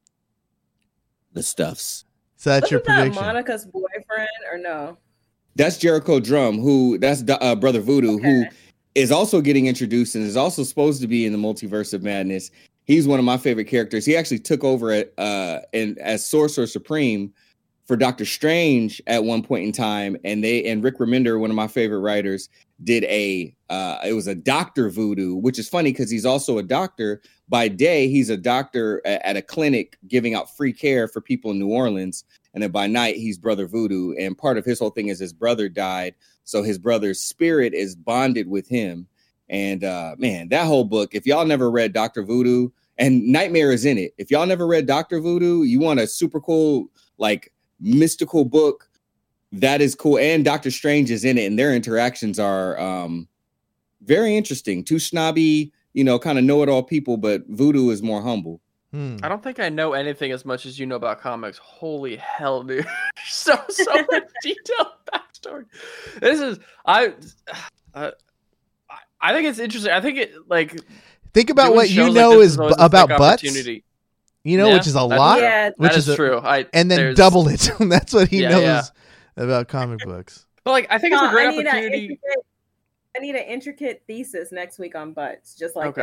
[SPEAKER 3] the stuffs.
[SPEAKER 4] So that's your
[SPEAKER 5] Wasn't that
[SPEAKER 4] prediction.
[SPEAKER 5] Monica's boyfriend or no?
[SPEAKER 3] That's Jericho Drum, who that's uh, Brother Voodoo,
[SPEAKER 5] Okay.
[SPEAKER 3] who is also getting introduced and is also supposed to be in the Multiverse of Madness. He's one of my favorite characters. He actually took over at uh and as Sorcerer Supreme for Doctor Strange at one point in time, and they and Rick Remender, one of my favorite writers, did a uh it was a Doctor Voodoo, which is funny because he's also a doctor. By day, he's a doctor at, at a clinic giving out free care for people in New Orleans, and then by night he's Brother Voodoo. And part of his whole thing is his brother died, so his brother's spirit is bonded with him. And uh, man, that whole book, if y'all never read Doctor Voodoo, and Nightmare is in it. If y'all never read Doctor Voodoo, you want a super cool, like mystical book, that is cool. And Doctor Strange is in it, and their interactions are um, very interesting. Two snobby, you know, kind of know-it-all people, but Voodoo is more humble.
[SPEAKER 4] Hmm.
[SPEAKER 6] I don't think I know anything as much as you know about comics. Holy hell, dude! so so much detailed backstory. This is I. Uh, I think it's interesting. I think it like
[SPEAKER 4] Think about
[SPEAKER 6] doing
[SPEAKER 4] what you
[SPEAKER 6] shows like
[SPEAKER 4] know
[SPEAKER 6] this
[SPEAKER 4] is
[SPEAKER 6] always
[SPEAKER 4] b-
[SPEAKER 6] a
[SPEAKER 4] about
[SPEAKER 6] big
[SPEAKER 4] butts.
[SPEAKER 6] opportunity.
[SPEAKER 4] You know,
[SPEAKER 6] Yeah,
[SPEAKER 4] which is a
[SPEAKER 6] that's-
[SPEAKER 4] lot.
[SPEAKER 5] Yeah,
[SPEAKER 4] Which
[SPEAKER 6] that
[SPEAKER 4] is
[SPEAKER 6] is
[SPEAKER 4] a-
[SPEAKER 6] true. I
[SPEAKER 4] And then
[SPEAKER 6] there's-
[SPEAKER 4] double it. That's what he
[SPEAKER 6] Yeah,
[SPEAKER 4] knows
[SPEAKER 6] yeah.
[SPEAKER 4] about comic books.
[SPEAKER 6] But like, I think it's
[SPEAKER 5] No,
[SPEAKER 6] a great
[SPEAKER 5] I need, a
[SPEAKER 6] opportunity.
[SPEAKER 5] intricate, I need an intricate thesis next week on butts, just like
[SPEAKER 6] Okay.
[SPEAKER 5] that.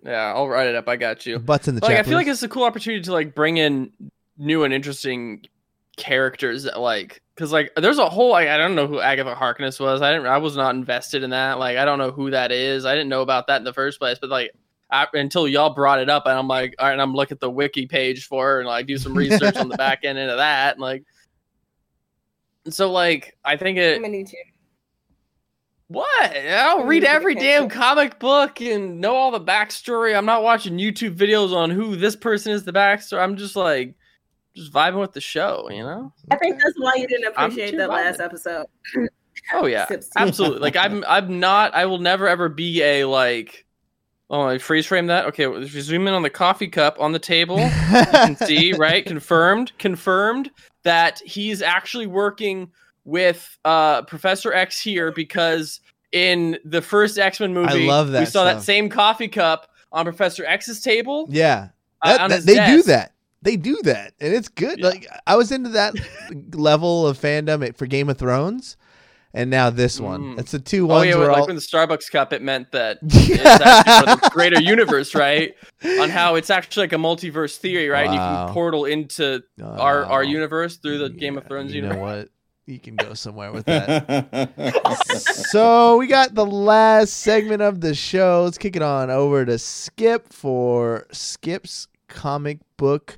[SPEAKER 6] Yeah, I'll write it up. I got you.
[SPEAKER 4] Butts in the
[SPEAKER 6] But, like,
[SPEAKER 4] chat.
[SPEAKER 6] I feel like
[SPEAKER 4] please.
[SPEAKER 6] it's a cool opportunity to like bring in new and interesting characters that like because like there's a whole like I don't know who Agatha Harkness was. I didn't I was not invested in that. Like I don't know who that is. I didn't know about that in the first place. But like I, until y'all brought it up, and I'm like, all right, and I'm looking at the wiki page for her and like do some research on the back end into that, and like so like I think it.
[SPEAKER 5] I'm gonna need to.
[SPEAKER 6] What? I'll
[SPEAKER 5] You
[SPEAKER 6] read
[SPEAKER 5] need to
[SPEAKER 6] every
[SPEAKER 5] catch
[SPEAKER 6] damn
[SPEAKER 5] up.
[SPEAKER 6] comic book and know all the backstory. I'm not watching YouTube videos on who this person is the backstory. I'm just like, just vibing with the show, you know?
[SPEAKER 5] I think that's why you didn't
[SPEAKER 6] I'm
[SPEAKER 5] appreciate
[SPEAKER 6] too
[SPEAKER 5] that last
[SPEAKER 6] violent.
[SPEAKER 5] episode.
[SPEAKER 6] Oh yeah,
[SPEAKER 5] Sips.
[SPEAKER 6] absolutely. Like I'm, I'm not. I will never ever be a like. Oh, I freeze frame that. Okay, if you zoom in on the coffee cup on the table, you can see right, confirmed, confirmed that he's actually working with uh Professor X here because in the first X-Men movie,
[SPEAKER 4] love that
[SPEAKER 6] we saw
[SPEAKER 4] stuff.
[SPEAKER 6] that same coffee cup on Professor X's table.
[SPEAKER 4] Yeah,
[SPEAKER 6] uh,
[SPEAKER 4] That-
[SPEAKER 6] on
[SPEAKER 4] that-
[SPEAKER 6] his
[SPEAKER 4] they do
[SPEAKER 6] desk.
[SPEAKER 4] that. They do that, and it's good.
[SPEAKER 6] Yeah.
[SPEAKER 4] Like I was into that level of fandom for Game of Thrones, and now this one.
[SPEAKER 6] Mm.
[SPEAKER 4] It's the two
[SPEAKER 6] Oh
[SPEAKER 4] ones
[SPEAKER 6] yeah,
[SPEAKER 4] where
[SPEAKER 6] like
[SPEAKER 4] all.
[SPEAKER 6] when the Starbucks cup, it meant that it's actually for the greater universe, right? On how it's actually like a multiverse theory, right? And you
[SPEAKER 4] Wow.
[SPEAKER 6] can portal into our our
[SPEAKER 4] Oh,
[SPEAKER 6] universe through the Game of
[SPEAKER 4] yeah,
[SPEAKER 6] Thrones
[SPEAKER 4] You know
[SPEAKER 6] universe.
[SPEAKER 4] what? You can go somewhere with that. So we got the last segment of the show. Let's kick it on over to Skip for Skip's comic book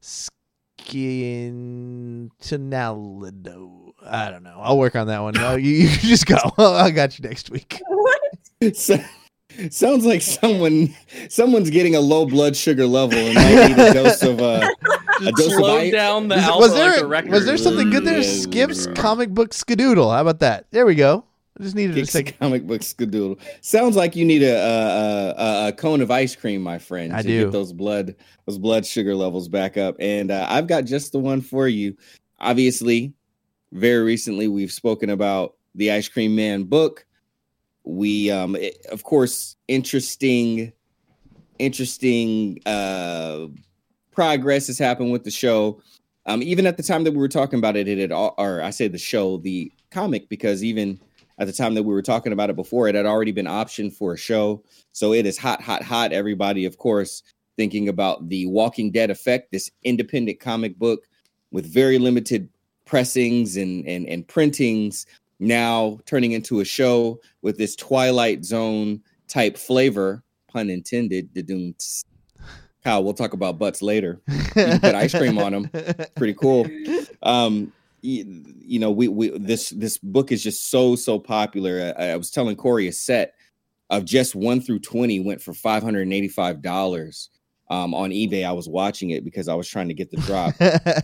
[SPEAKER 4] Skintinalido. I don't know. I'll work on that one. No, you, you just go. I got you next week.
[SPEAKER 3] So- sounds like someone someone's getting a low blood sugar level and might need a dose of uh, a
[SPEAKER 6] Just
[SPEAKER 3] dose of
[SPEAKER 6] slow
[SPEAKER 3] ice.
[SPEAKER 6] down the
[SPEAKER 4] Was,
[SPEAKER 6] alpha
[SPEAKER 4] was there
[SPEAKER 6] like a record.
[SPEAKER 4] was there something good there?
[SPEAKER 3] Yeah.
[SPEAKER 4] Skip's comic book Skadoodle. How about that? There we go. I just needed a
[SPEAKER 3] Kicks a
[SPEAKER 4] second.
[SPEAKER 3] comic book skadoodle. Sounds like you need a, a, a, a cone of ice cream, my friend,
[SPEAKER 4] I
[SPEAKER 3] to
[SPEAKER 4] do.
[SPEAKER 3] get those blood those blood sugar levels back up. And uh, I've got just the one for you. Obviously, very recently we've spoken about the Ice Cream Man book. We, um, it- of course, interesting, interesting uh, progress has happened with the show. Um, even at the time that we were talking about it, it had, al- or I say the show, the comic, because even at the time that we were talking about it before, it had already been optioned for a show. So it is hot, hot, hot. Everybody, of course, thinking about the Walking Dead effect, this independent comic book with very limited pressings and and, and printings, now turning into a show with this Twilight Zone type flavor, pun intended. Da-doom-ts. Kyle, we'll talk about butts later. You can put ice cream on them. Pretty cool. Um, you, you know, we we this this book is just so so popular. I, I was telling Corey a set of just one through twenty went for five hundred and eighty five dollars. Um, on eBay, I was watching it because I was trying to get the drop.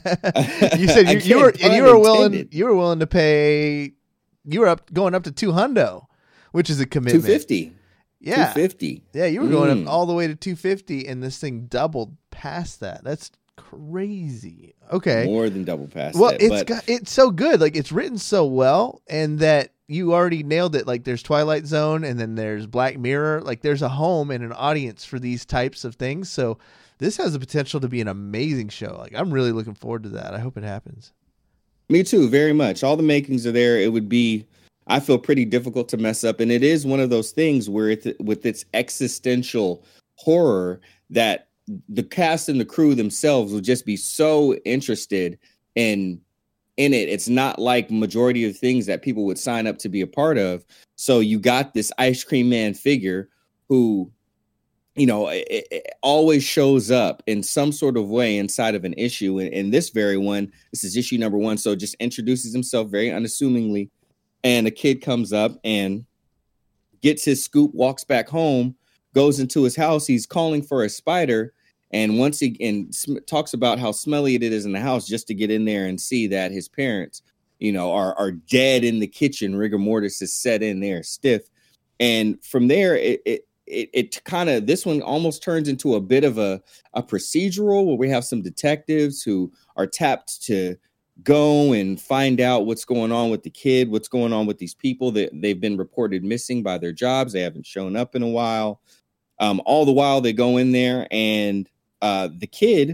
[SPEAKER 4] You said you, you
[SPEAKER 3] Again,
[SPEAKER 4] were and you
[SPEAKER 3] pun
[SPEAKER 4] were willing
[SPEAKER 3] intended.
[SPEAKER 4] you were willing to pay. You were up going up to two hundo, which is a commitment.
[SPEAKER 3] Two fifty.
[SPEAKER 4] Yeah,
[SPEAKER 3] Two fifty.
[SPEAKER 4] yeah, you were going
[SPEAKER 3] Mm.
[SPEAKER 4] up all the way to two fifty, and this thing doubled past that. That's crazy. Okay,
[SPEAKER 3] More than double past
[SPEAKER 4] well,
[SPEAKER 3] that.
[SPEAKER 4] it's
[SPEAKER 3] but
[SPEAKER 4] got it's so good. Like it's written so well, and that you already nailed it. Like there's Twilight Zone, and then there's Black Mirror. Like there's a home and an audience for these types of things. So this has the potential to be an amazing show. Like I'm really looking forward to that. I hope it happens.
[SPEAKER 3] me too, very much. All the makings are there. It would be, I feel, pretty difficult to mess up. And it is one of those things where it's with its existential horror that the cast and the crew themselves will just be so interested in in it. It's not like majority of things that people would sign up to be a part of. So you got this Ice Cream Man figure who, you know, it, it always shows up in some sort of way inside of an issue. And in this very one, this is issue number one. So just introduces himself very unassumingly. And a kid comes up and gets his scoop, walks back home, goes into his house. He's calling for a spider. And once he and sm- talks about how smelly it is in the house, just to get in there and see that his parents, you know, are are dead in the kitchen. Rigor mortis is set in there, stiff. And from there, it it it, it kind of this one almost turns into a bit of a a procedural where we have some detectives who are tapped to go and find out what's going on with the kid, what's going on with these people that they've been reported missing by their jobs. They haven't shown up in a while. Um, all the while they go in there and uh, the kid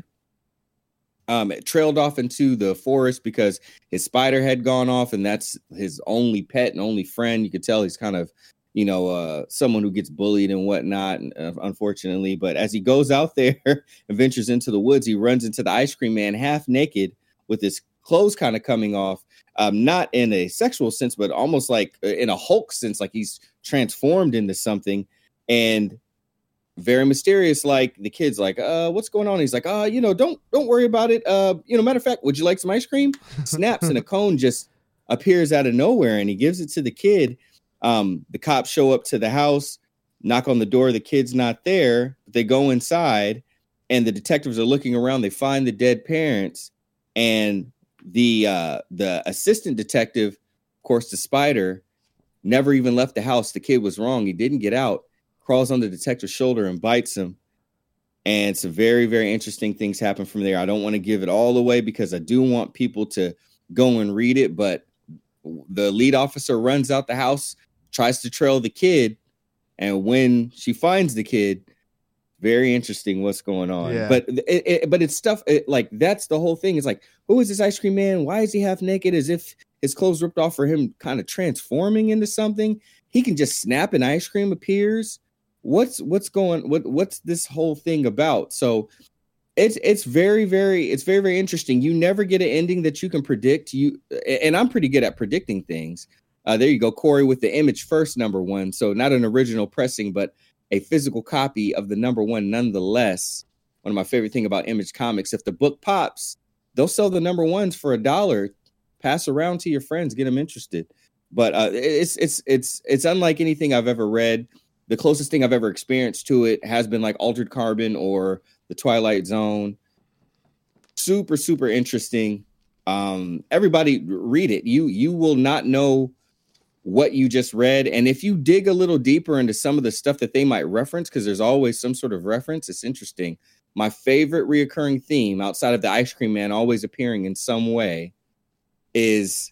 [SPEAKER 3] um, trailed off into the forest because his spider had gone off and that's his only pet and only friend. You could tell he's kind of you know, uh, someone who gets bullied and whatnot, uh, unfortunately. But as he goes out there and ventures into the woods, he runs into the ice cream man half naked with his clothes kind of coming off, um, not in a sexual sense, but almost like in a Hulk sense, like he's transformed into something. And very mysterious, like the kid's like, uh, what's going on? He's like, uh, you know, don't don't worry about it. Uh, you know, matter of fact, would you like some ice cream? Snaps and a cone just appears out of nowhere and he gives it to the kid. Um, the cops show up to the house, knock on the door. The kid's not there. They go inside and the detectives are looking around. They find the dead parents and the uh, the assistant detective, of course, the spider, never even left the house. The kid was wrong. He didn't get out. Crawls on the detective's shoulder and bites him. And some very, very interesting things happen from there. I don't want to give it all away because I do want people to go and read it. But the lead officer runs out the house, tries to trail the kid. And when she finds the kid, very interesting what's going on.
[SPEAKER 4] Yeah.
[SPEAKER 3] But it, it, but it's stuff it, like that's the whole thing. It's like, who is this ice cream man? Why is he half naked? As if his clothes ripped off for him kind of transforming into something. He can just snap and ice cream appears. What's what's going what what's this whole thing about? So it's it's very very it's very very interesting. You never get an ending that you can predict. You and I'm pretty good at predicting things. Uh, there you go, Corey, with the Image First number one. So not an original pressing, but a physical copy of the number one nonetheless. One of my favorite thing about Image Comics, if the book pops, they'll sell the number ones for a dollar. Pass around to your friends, get them interested. But uh, it's it's it's it's unlike anything I've ever read. The closest thing I've ever experienced to it has been like Altered Carbon or The Twilight Zone. Super, super interesting. Um, everybody read it. You you will not know what you just read. And if you dig a little deeper into some of the stuff that they might reference, because there's always some sort of reference, it's interesting. My favorite reoccurring theme outside of the ice cream man always appearing in some way is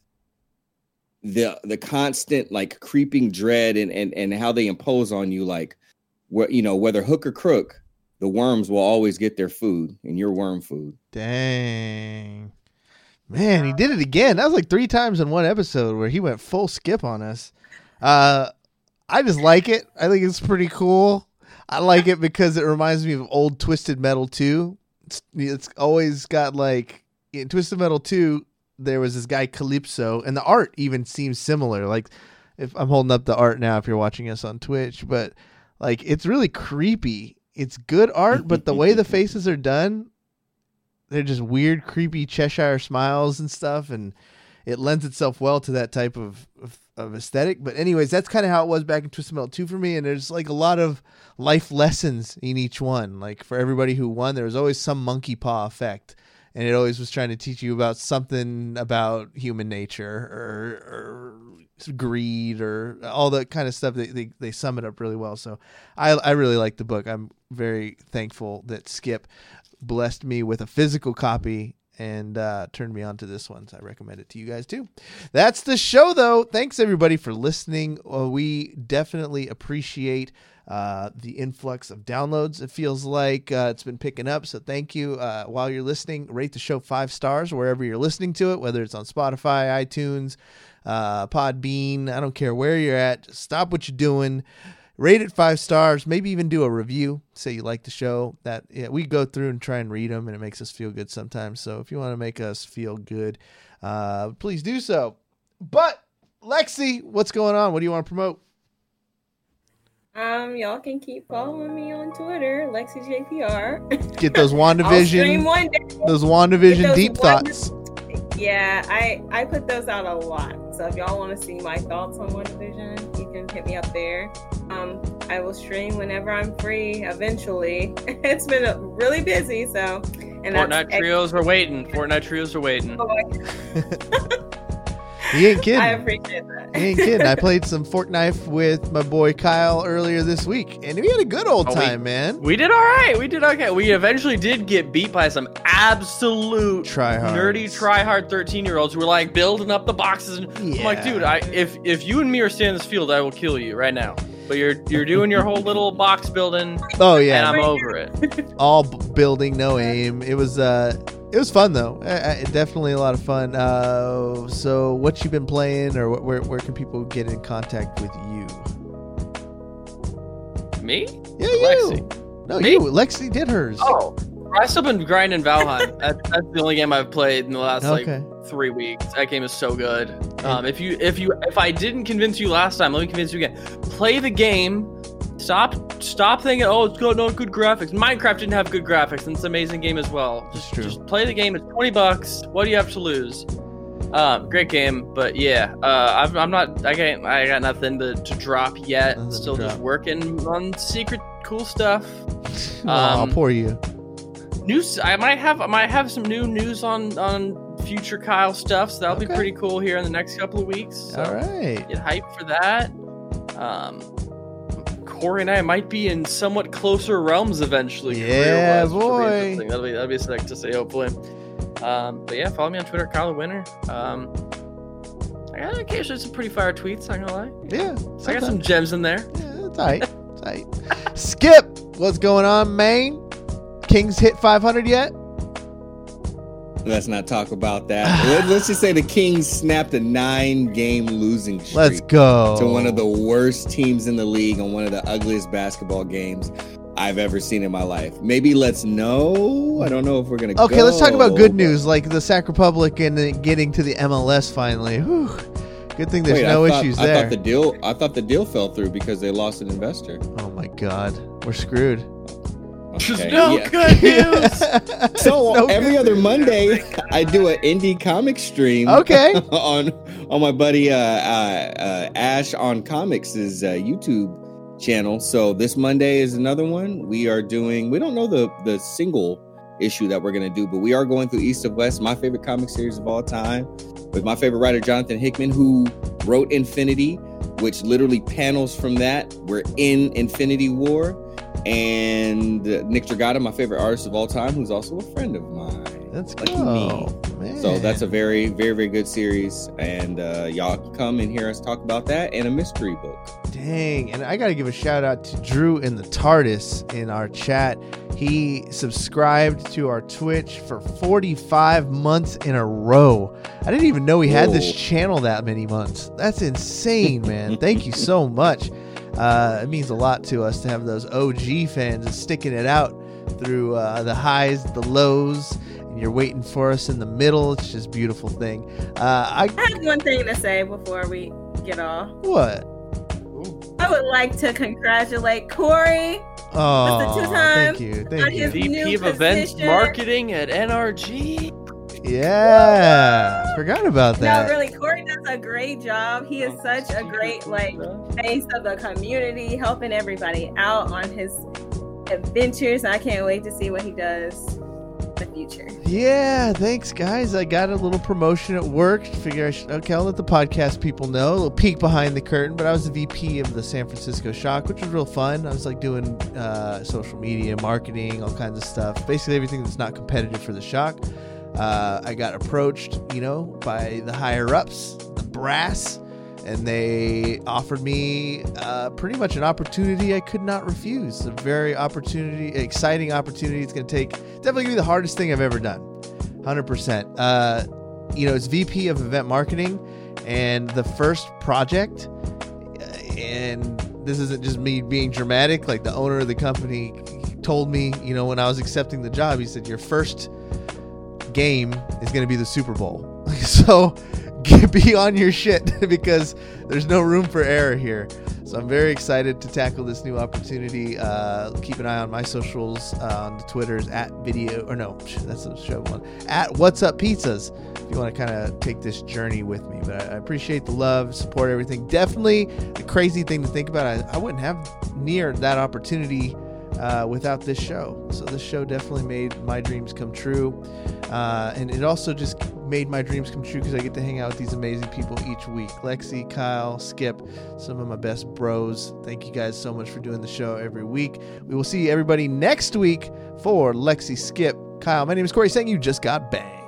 [SPEAKER 3] the the constant like creeping dread and and and how they impose on you, like what you know, whether hook or crook, the worms will always get their food and your worm food.
[SPEAKER 4] Dang, man, he did it again. That was like three times in one episode where he went full skip on us. Uh, I just like it. I think it's pretty cool. I like it because it reminds me of old Twisted Metal two. It's, it's always got like in Twisted Metal two. There was this guy Calypso, and the art even seems similar. Like, if I'm holding up the art now, if you're watching us on Twitch, but like, it's really creepy. It's good art, but the way the faces are done, they're just weird, creepy Cheshire smiles and stuff, and it lends itself well to that type of of, of aesthetic. But anyways, that's kind of how it was back in Twisted Metal two for me, and there's like a lot of life lessons in each one. Like, for everybody who won, there was always some monkey paw effect. And it always was trying to teach you about something about human nature or, or greed or all that kind of stuff. They, they they sum it up really well. So I I really like the book. I'm very thankful that Skip blessed me with a physical copy and uh, turned me on to this one. So I recommend it to you guys too. That's the show, though. Thanks everybody for listening. Uh, we definitely appreciate uh the influx of downloads. It feels like uh, it's been picking up, so thank you. Uh while you're listening, rate the show five stars wherever you're listening to it, whether it's on Spotify, iTunes, uh Podbean. I don't care where you're at. Just stop what you're doing, rate it five stars, maybe even do a review, say you like the show. That yeah, we go through and try and read them, and it makes us feel good sometimes. So if you want to make us feel good, uh please do so. But Lexi, what's going on? What do you want to promote?
[SPEAKER 5] Um, y'all can keep following me on Twitter, Lexi J P R.
[SPEAKER 4] Get those
[SPEAKER 5] I'll stream
[SPEAKER 4] WandaVision,
[SPEAKER 5] one day.
[SPEAKER 4] those WandaVision
[SPEAKER 5] those
[SPEAKER 4] deep
[SPEAKER 5] Wanda-
[SPEAKER 4] thoughts.
[SPEAKER 5] Yeah, I I put those out a lot. So if y'all want to see my thoughts on WandaVision, you can hit me up there. Um, I will stream whenever I'm free. Eventually, it's been uh, really busy. So, and
[SPEAKER 6] Fortnite
[SPEAKER 5] that's
[SPEAKER 6] trios are waiting. Fortnite trios are waiting.
[SPEAKER 5] Oh my-
[SPEAKER 4] He ain't kidding.
[SPEAKER 5] I appreciate that.
[SPEAKER 4] He ain't kidding. I played some Fortnite with my boy Kyle earlier this week, and we had a good old
[SPEAKER 6] Oh, we-
[SPEAKER 4] time, man.
[SPEAKER 6] We did all right. We did okay. We eventually did get beat by some absolute
[SPEAKER 4] Tryhards.
[SPEAKER 6] nerdy, tryhard thirteen-year-olds who were like building up the boxes. And I'm like,
[SPEAKER 4] Yeah.
[SPEAKER 6] dude, I if if you and me are standing in this field, I will kill you right now. But you're you're doing your whole little box building,
[SPEAKER 4] Oh
[SPEAKER 6] and
[SPEAKER 4] yeah,
[SPEAKER 6] I'm over it.
[SPEAKER 4] all b- building, no aim. It was uh, it was fun though. I, I, definitely a lot of fun. Uh, so what you been playing, or wh- where where can people get in contact with you?
[SPEAKER 6] Me?
[SPEAKER 4] Yeah,
[SPEAKER 6] Or
[SPEAKER 4] you.
[SPEAKER 6] Lexi?
[SPEAKER 4] No,
[SPEAKER 6] Me?
[SPEAKER 4] you. Lexi did hers.
[SPEAKER 6] Oh, I've still been grinding Valheim. that, that's the only game I've played in the last
[SPEAKER 4] Okay.
[SPEAKER 6] like three weeks. That game is so good. Um, if you, if you, if I didn't convince you last time, let me convince you again. Play the game. Stop, stop thinking, oh, it's got no good graphics. Minecraft didn't have good graphics, and it's an amazing game as well.
[SPEAKER 4] That's
[SPEAKER 6] Just,
[SPEAKER 4] true.
[SPEAKER 6] just play the game. It's twenty bucks. What do you have to lose? Um, great game, but yeah, uh, I'm, I'm not. I got, I got nothing to, to drop yet.
[SPEAKER 4] Nothing to
[SPEAKER 6] Still just
[SPEAKER 4] drop.
[SPEAKER 6] working on secret cool stuff.
[SPEAKER 4] Aw,
[SPEAKER 6] um,
[SPEAKER 4] poor you.
[SPEAKER 6] News. I might have. I might have some new news on on future Kyle stuff. So that'll
[SPEAKER 4] Okay.
[SPEAKER 6] be pretty cool here in the next couple of weeks. So
[SPEAKER 4] All right.
[SPEAKER 6] get hyped for that. Um, Corey and I might be in somewhat closer realms eventually.
[SPEAKER 4] Yeah,
[SPEAKER 6] career-wise, which will be
[SPEAKER 4] boy.
[SPEAKER 6] interesting. That'll be that'll be sick to see. Hopefully. Um, but yeah, follow me on Twitter, Kyle the Winner. Um, I got occasionally some pretty fire tweets. Not gonna lie.
[SPEAKER 4] Yeah.
[SPEAKER 6] I got some
[SPEAKER 4] sometimes.
[SPEAKER 6] gems in there.
[SPEAKER 4] Yeah, it's tight. tight. Skip, what's going on, man? Kings hit five hundred yet?
[SPEAKER 3] Let's not talk about that. Let- Let's just say the Kings snapped a nine-game losing streak
[SPEAKER 4] Let's go.
[SPEAKER 3] to one of the worst teams in the league on one of the ugliest basketball games I've ever seen in my life. Maybe let's know. I don't know if we're gonna.
[SPEAKER 4] Okay,
[SPEAKER 3] go,
[SPEAKER 4] let's talk about good
[SPEAKER 3] but-
[SPEAKER 4] news, like the Sac Republic and uh, getting to the M L S finally. Whew. Good thing there's
[SPEAKER 3] Wait,
[SPEAKER 4] no
[SPEAKER 3] I thought,
[SPEAKER 4] issues
[SPEAKER 3] I
[SPEAKER 4] there.
[SPEAKER 3] thought the deal. I thought the deal fell through because they lost an investor.
[SPEAKER 4] Oh my God, we're screwed.
[SPEAKER 6] There's
[SPEAKER 3] Okay,
[SPEAKER 6] no
[SPEAKER 3] yeah.
[SPEAKER 6] good news.
[SPEAKER 3] So
[SPEAKER 4] No
[SPEAKER 3] every
[SPEAKER 4] good
[SPEAKER 3] other
[SPEAKER 4] news.
[SPEAKER 3] Monday, I do an indie comic stream.
[SPEAKER 4] Okay.
[SPEAKER 3] on on my buddy uh, uh, uh, Ash on Comics' uh, YouTube channel. So this Monday is another one. We are doing. We don't know the the single issue that we're gonna do, but we are going through East of West, my favorite comic series of all time, with my favorite writer Jonathan Hickman, who wrote Infinity, which literally panels from that. We're in Infinity War. And uh, Nick Dragata, my favorite artist of all time, who's also a friend of mine.
[SPEAKER 4] Let's
[SPEAKER 3] Lucky
[SPEAKER 4] go, man.
[SPEAKER 3] So that's a very, very, very good series. And uh, y'all can come and hear us talk about that and a mystery book.
[SPEAKER 4] Dang, and I got to give a shout out to Drew in the TARDIS in our chat. He subscribed to our Twitch for forty-five months in a row. I didn't even know he had this
[SPEAKER 3] Whoa.
[SPEAKER 4] channel that many months. That's insane, man. Thank you so much. Uh, it means a lot to us to have those O G fans and sticking it out through uh, the highs, the lows, and you're waiting for us in the middle. It's just a beautiful thing. Uh, I
[SPEAKER 5] I have one thing to say before we get off.
[SPEAKER 4] what?
[SPEAKER 5] I would like to congratulate Corey
[SPEAKER 4] Oh,
[SPEAKER 5] That's the two time
[SPEAKER 4] thank you,
[SPEAKER 5] on
[SPEAKER 4] thank you.
[SPEAKER 5] his
[SPEAKER 6] V P
[SPEAKER 5] new
[SPEAKER 6] of Events
[SPEAKER 5] position.
[SPEAKER 6] Marketing at N R G.
[SPEAKER 4] Yeah, forgot about that.
[SPEAKER 5] No, really, Corey does a great job. He is such a great like face of the community, helping everybody out on his adventures. I can't wait to see what he does in the future.
[SPEAKER 4] Yeah, thanks, guys. I got a little promotion at work. Figure I should, okay, I'll let the podcast people know. A little peek behind the curtain, but I was the V P of the San Francisco Shock, which was real fun. I was like doing uh, social media, marketing, all kinds of stuff. Basically everything that's not competitive for the Shock. Uh, I got approached, you know, by the higher ups, the brass, and they offered me uh, pretty much an opportunity I could not refuse. A very opportunity, exciting opportunity. It's going to take, definitely going to be the hardest thing I've ever done. one hundred percent. Uh, you know, it's V P of event marketing, and the first project, and this isn't just me being dramatic, like the owner of the company told me, you know, when I was accepting the job, he said, your first game is going to be the Super Bowl. So get, be on your shit because there's no room for error here. So I'm very excited to tackle this new opportunity. Uh, keep an eye on my socials, uh, on the Twitters at video, or no, that's the show one, at What's Up Pizzas, if you want to kind of take this journey with me. But I, I appreciate the love, support, everything. Definitely the crazy thing to think about, I, I wouldn't have near that opportunity uh, without this show. So this show definitely made my dreams come true. Uh, and it also just made my dreams come true because I get to hang out with these amazing people each week. Lexi, Kyle, Skip, some of my best bros. Thank you guys so much for doing the show every week. We will see everybody next week for Lexi, Skip, Kyle. My name is Corey saying you just got banged.